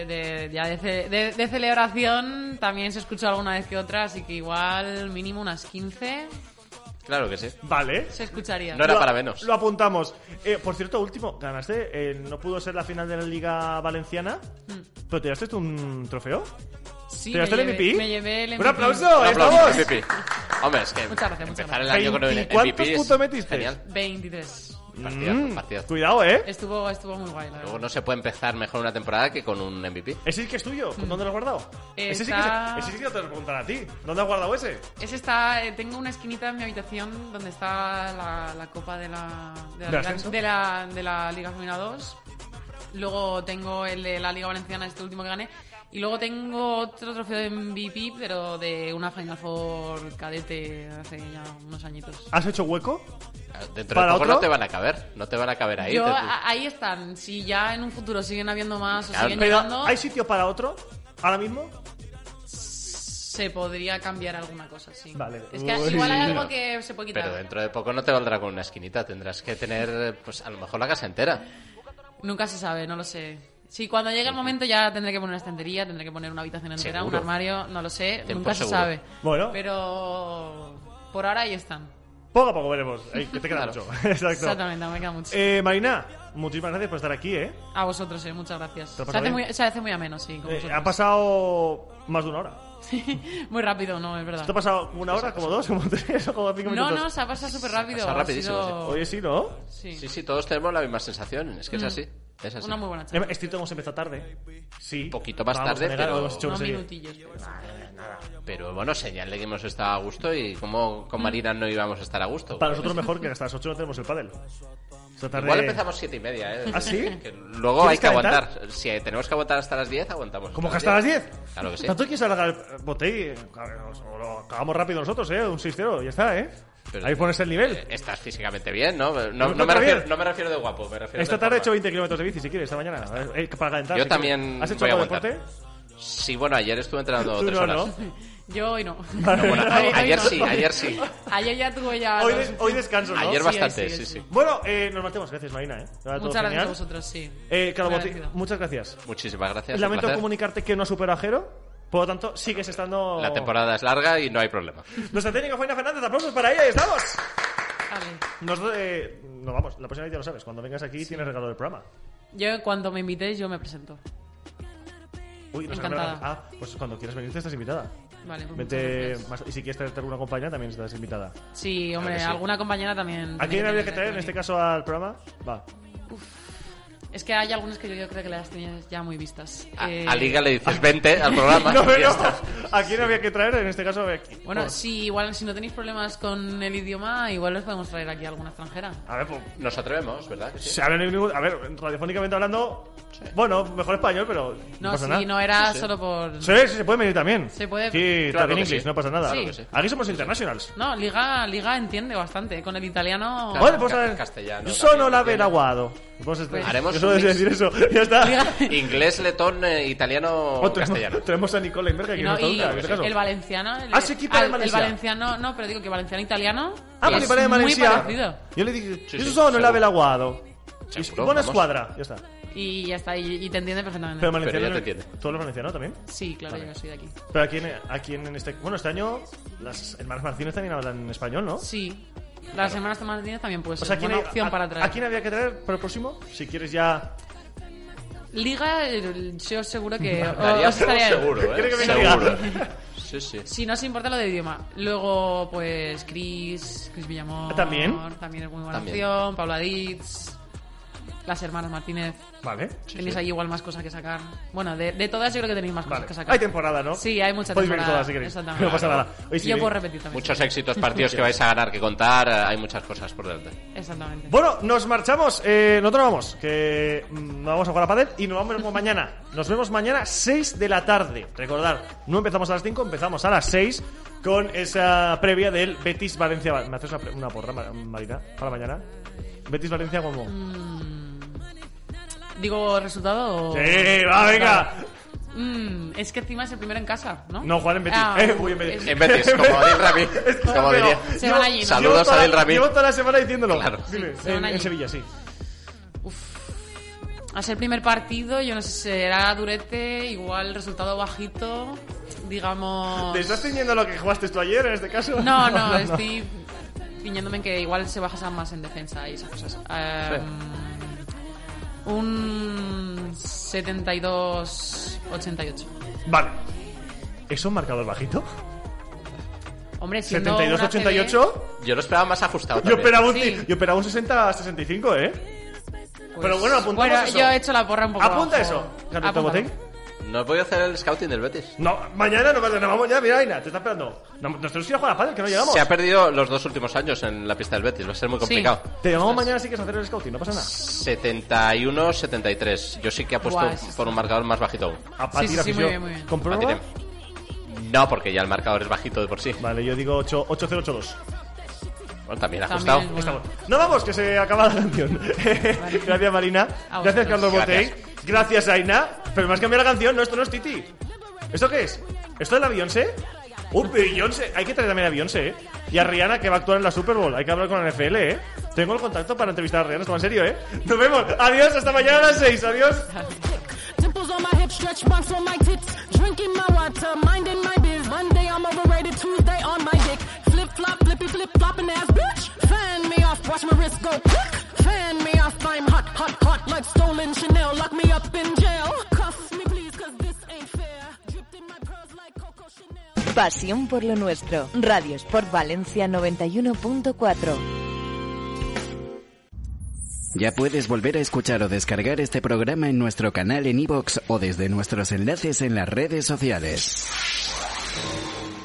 de celebración también se escuchó alguna vez que otra, así que igual mínimo unas 15 Claro que sí. Vale. se escucharía. No era para menos. Lo apuntamos. Por cierto, último, ganaste. No pudo ser la final de la Liga Valenciana. ¿Pero te llevaste tú un trofeo? Sí, ¿Te llevaste el MVP? Me llevé el ¡Un MVP. aplauso! Un ¡Ahí aplauso, estamos! MVP. Hombre, es que Muchas gracias, muchas empezar el gracias. año con el MVP ¿Cuántos es puntos metiste? genial. 23. Partidazo. Cuidado, ¿eh? Estuvo muy guay, la verdad. Luego no se puede empezar mejor una temporada que con un MVP. ¿Ese sí que es tuyo? ¿Dónde lo has guardado? Ese sí que te lo tengo que preguntar a ti. ¿Dónde has guardado ese? Ese está, tengo una esquinita en mi habitación donde está la copa de la ascenso? de la Liga Femenina 2. Luego tengo el de la Liga Valenciana, este último que gané. Y luego tengo otro trofeo de MVP, pero de una Final Four cadete hace ya unos añitos. ¿Has hecho hueco? Dentro ¿Para de poco otro? no te van a caber. No te van a caber ahí. Ahí están. Si ya en un futuro siguen habiendo más o Claro, siguen Pero, llegando, ¿hay sitio para otro? ¿Ahora mismo? se podría cambiar alguna cosa, sí. Vale. Es que Uy. igual hay algo que se puede quitar. Pero dentro de poco no te valdrá con una esquinita. Tendrás que tener, pues a lo mejor la casa entera. Nunca se sabe, no lo sé. Sí, cuando llegue el momento ya tendré que poner una estantería, tendré que poner una habitación entera, Seguro. un armario, no lo sé, Tiempo nunca seguro. se sabe. Bueno. Pero por ahora ahí están. Poco a poco veremos. Que te queda Claro. mucho. Exacto. Exactamente, me queda mucho. Marina, muchísimas gracias por estar aquí, ¿eh? A vosotros, muchas gracias. ¿Te lo Se pasas hace, bien? se hace muy ameno, sí, con vosotros. Ha pasado más de una hora. Muy rápido, no, es verdad. ¿Te ha pasado una hora, como 2, como 3 o como 5 No, minutos? no, se ha pasado súper rápido. pasado ha rapidísimo, sido- Oye, sí, ¿no? Sí. Sí, todos tenemos la misma sensación. Es que es así. Es así. Una muy buena charla. Esto hemos empezado tarde. Sí. Un poquito más Vamos a tarde, negar, pero- hemos hecho una Unos serie. minutillos. pero- Pero bueno, señal de que hemos estado a gusto y como con Marina no íbamos a estar a gusto. Para nosotros mejor que hasta las 8 no tenemos el pádel. Esta tarde... Igual empezamos 7:30, ¿eh? ¿Ah, sí? Que luego ¿Quieres hay que calentar? aguantar. Si tenemos que aguantar hasta las 10, aguantamos. ¿Cómo que hasta las 10? Claro que sí. ¿Tanto quieres alargar el botell? Lo acabamos rápido nosotros, ¿eh? Un 6-0, ya está, ¿eh? Pero- Ahí pones el nivel. Estás físicamente bien, ¿no? ¿Me No me encuentro refiero, bien? no me refiero de guapo, me refiero Esta de tarde he hecho forma. 20 kilómetros de bici, si quieres, esta mañana. Para calentar. Yo si también quieres. ¿Has hecho voy a algo de aguantar. deporte? Sí, bueno, ayer estuve entrenando Tú 3 no, horas. ¿no? Yo hoy no. No, bueno, Hoy ayer no. sí, ayer sí. Ayer ya tuve ya... Hoy descanso, ¿no? Ayer Sí, bastante, sí, sí. sí. Bueno, nos marchamos. Gracias, Marina, ¿eh? Todo Muchas gracias genial. a vosotros, sí. Claro, Muy Boti, agradecido. muchas gracias. Muchísimas gracias. un Lamento placer. comunicarte que no supera a Jero. Por lo tanto, sigues estando... La temporada es larga y no hay problema. Nuestra técnica Faina Fernández, aplausos para ella y estamos. Vale. Nos vamos, la próxima vez ya lo sabes. Cuando vengas aquí tienes regalo del programa. Yo cuando me invitéis yo me presento. Uy, nos Encantada. acaba- pues cuando quieras venirte estás invitada. Vale, pues Vete muchas gracias. más, y si quieres traerte alguna compañera también estás invitada. Sí, hombre, Claro que sí. alguna compañera también. ¿A quién habría que traer en este caso al programa? Va. Es que hay algunas que yo creo que las tienes ya muy vistas. A Liga le dices 20 al programa. No, y pero ya está. ¿a quién habría que traer en este caso? Bueno, Por- si igual si no tenéis problemas con el idioma, igual les podemos traer aquí a alguna extranjera. A ver, pues... Nos atrevemos, ¿verdad? Que sí. A ver, radiofónicamente hablando... Bueno, mejor español, pero No, pasa si nada. no era Sí. solo por... Sí, se puede venir también. Se puede- Sí, Claro también que inglés, sí. no pasa nada. Sí. que sí. Aquí somos internationals. No, Liga entiende bastante. Con el italiano... Claro. Vale, pues a ver. Castellano Yo sono también, la entiendo. Veraguado. Pues Haremos eso un es mix. decir eso. Ya está. Inglés, letón, italiano, Oh, castellano. tenemos a Nicola Inverga, que Y, no, no, está y nunca, en este caso. el valenciano... Ah, se quita el Valencia. valenciano... No, pero digo que valenciano-italiano... Ah, pues es mi padre de muy Valencia. parecido. Yo le digo, Sí, yo sí, sono la seguro. Veraguado. Y Seguro, buena vamos. escuadra, ya está. Y ya está, y te entiende perfectamente. Pero Pero valenciano, ya te entiende. ¿tú hablas valenciano también? Sí, claro, yo soy de aquí. Pero aquí en este... Bueno, este año las hermanas Martínez también hablan español, ¿no? Sí. Las semanas Martínez también puede O ser sea, ¿quién una hay- opción para traer. ¿a quién había que traer para el próximo? Si quieres ya... Liga, yo seguro que Daría os estaría... seguro, ¿Quiere que ¿eh? venga Seguro. Liga? Sí, sí. Si no os importa lo de idioma. Luego, pues, Chris Villamor. ¿También? También es muy buena También. opción. Paula Ditz. Las hermanas Martínez. Vale. Tenéis ahí igual más cosas que sacar. Bueno, de todas yo creo que tenéis más cosas Vale. que sacar. Hay temporada, ¿no? Sí, hay mucha Podéis ver temporada. todas si queréis. Exactamente. No pasa nada. Oye, sí, Yo puedo repetir también. Muchos éxitos, partidos que vais a ganar, que contar. Hay muchas cosas por delante. Exactamente. Bueno, nos marchamos. Nosotros vamos, que nos vamos a jugar a pádel y nos vemos mañana. Nos vemos mañana 6 de la tarde. Recordad, no empezamos a las 5, empezamos a las 6 con esa previa del Betis Valencia. ¿Me haces una porra, Marina, para mañana? Betis Valencia, ¿cómo? ¿Digo resultado o...? Sí, va, venga. Es que encima es el primero en casa, ¿no? No, jugar en Betis. Voy en Betis. En Betis, como Adil Rami. Como diría. Se van allí, ¿no? Saludos a Adil Rami. Llevo toda la semana diciéndolo. Claro. Dime, se van en allí. Sevilla, sí. A ser el primer partido, yo no sé, será durete, igual resultado bajito, digamos... ¿Te estás ciñendo lo que jugaste tú ayer en este caso? No, estoy ciñéndome en que igual se baja más en defensa y esas cosas. Un 72-88. Vale. ¿Es un marcador bajito? Hombre, siendo una ¿72-88? Yo lo esperaba más ajustado Yo también. esperaba un 60-65, ¿eh? Pero bueno, apuntamos bueno, eso. yo he hecho la porra un poco Apunta abajo. eso. Carlito Apúntalo. Botén. ¿No he podido hacer el scouting del Betis? No, mañana nos vamos ya, mira, Aina, te está esperando. Nos tenemos que ir a jugar a pádel, que no llegamos. Se ha perdido los 2 últimos años en la pista del Betis. Va a ser muy complicado. Te llamamos mañana si quieres hacer el scouting, no pasa nada. 71-73. Yo sí que apuesto Guau, por un marcador más bajito aún. A Sí, tira sí, muy bien, muy bien. ¿Con prórroga? Batiré. No, porque ya el marcador es bajito de por sí. Vale, yo digo 8-0-8-2. Bueno, también ajustado. También, bueno. No vamos, que se acaba la canción. Gracias, Marina. A Gracias, vosotros. Carlos Botey. Gracias, Aina. Pero me has cambiado la canción. No, esto no es Titi. ¿Esto qué es? ¿Esto es la Beyoncé? Beyoncé. Hay que traer también a Beyoncé, ¿eh? Y a Rihanna, que va a actuar en la Super Bowl. Hay que hablar con la NFL, ¿eh? Tengo el contacto para entrevistar a Rihanna. Esto va en serio, ¿eh? Nos vemos. Adiós. Hasta mañana a las 6. Adiós. Dimples on my hips, stretch marks on my tits. Drinking my water, minding my biz. Monday I'm overrated, Tuesday on my dick. Flip flop, flippy flip flopping ass bitch. Fan me off, watch my wrist go quick. Fan me off, I'm hot, hot, hot like stolen Chanel. Lock me up in jail. Cuff me please, cause this ain't fair. Dripped in my pearls like Coco Chanel. Pasión por lo nuestro. Radio Sport Valencia 91.4. Ya puedes volver a escuchar o descargar este programa en nuestro canal en iVoox o desde nuestros enlaces en las redes sociales.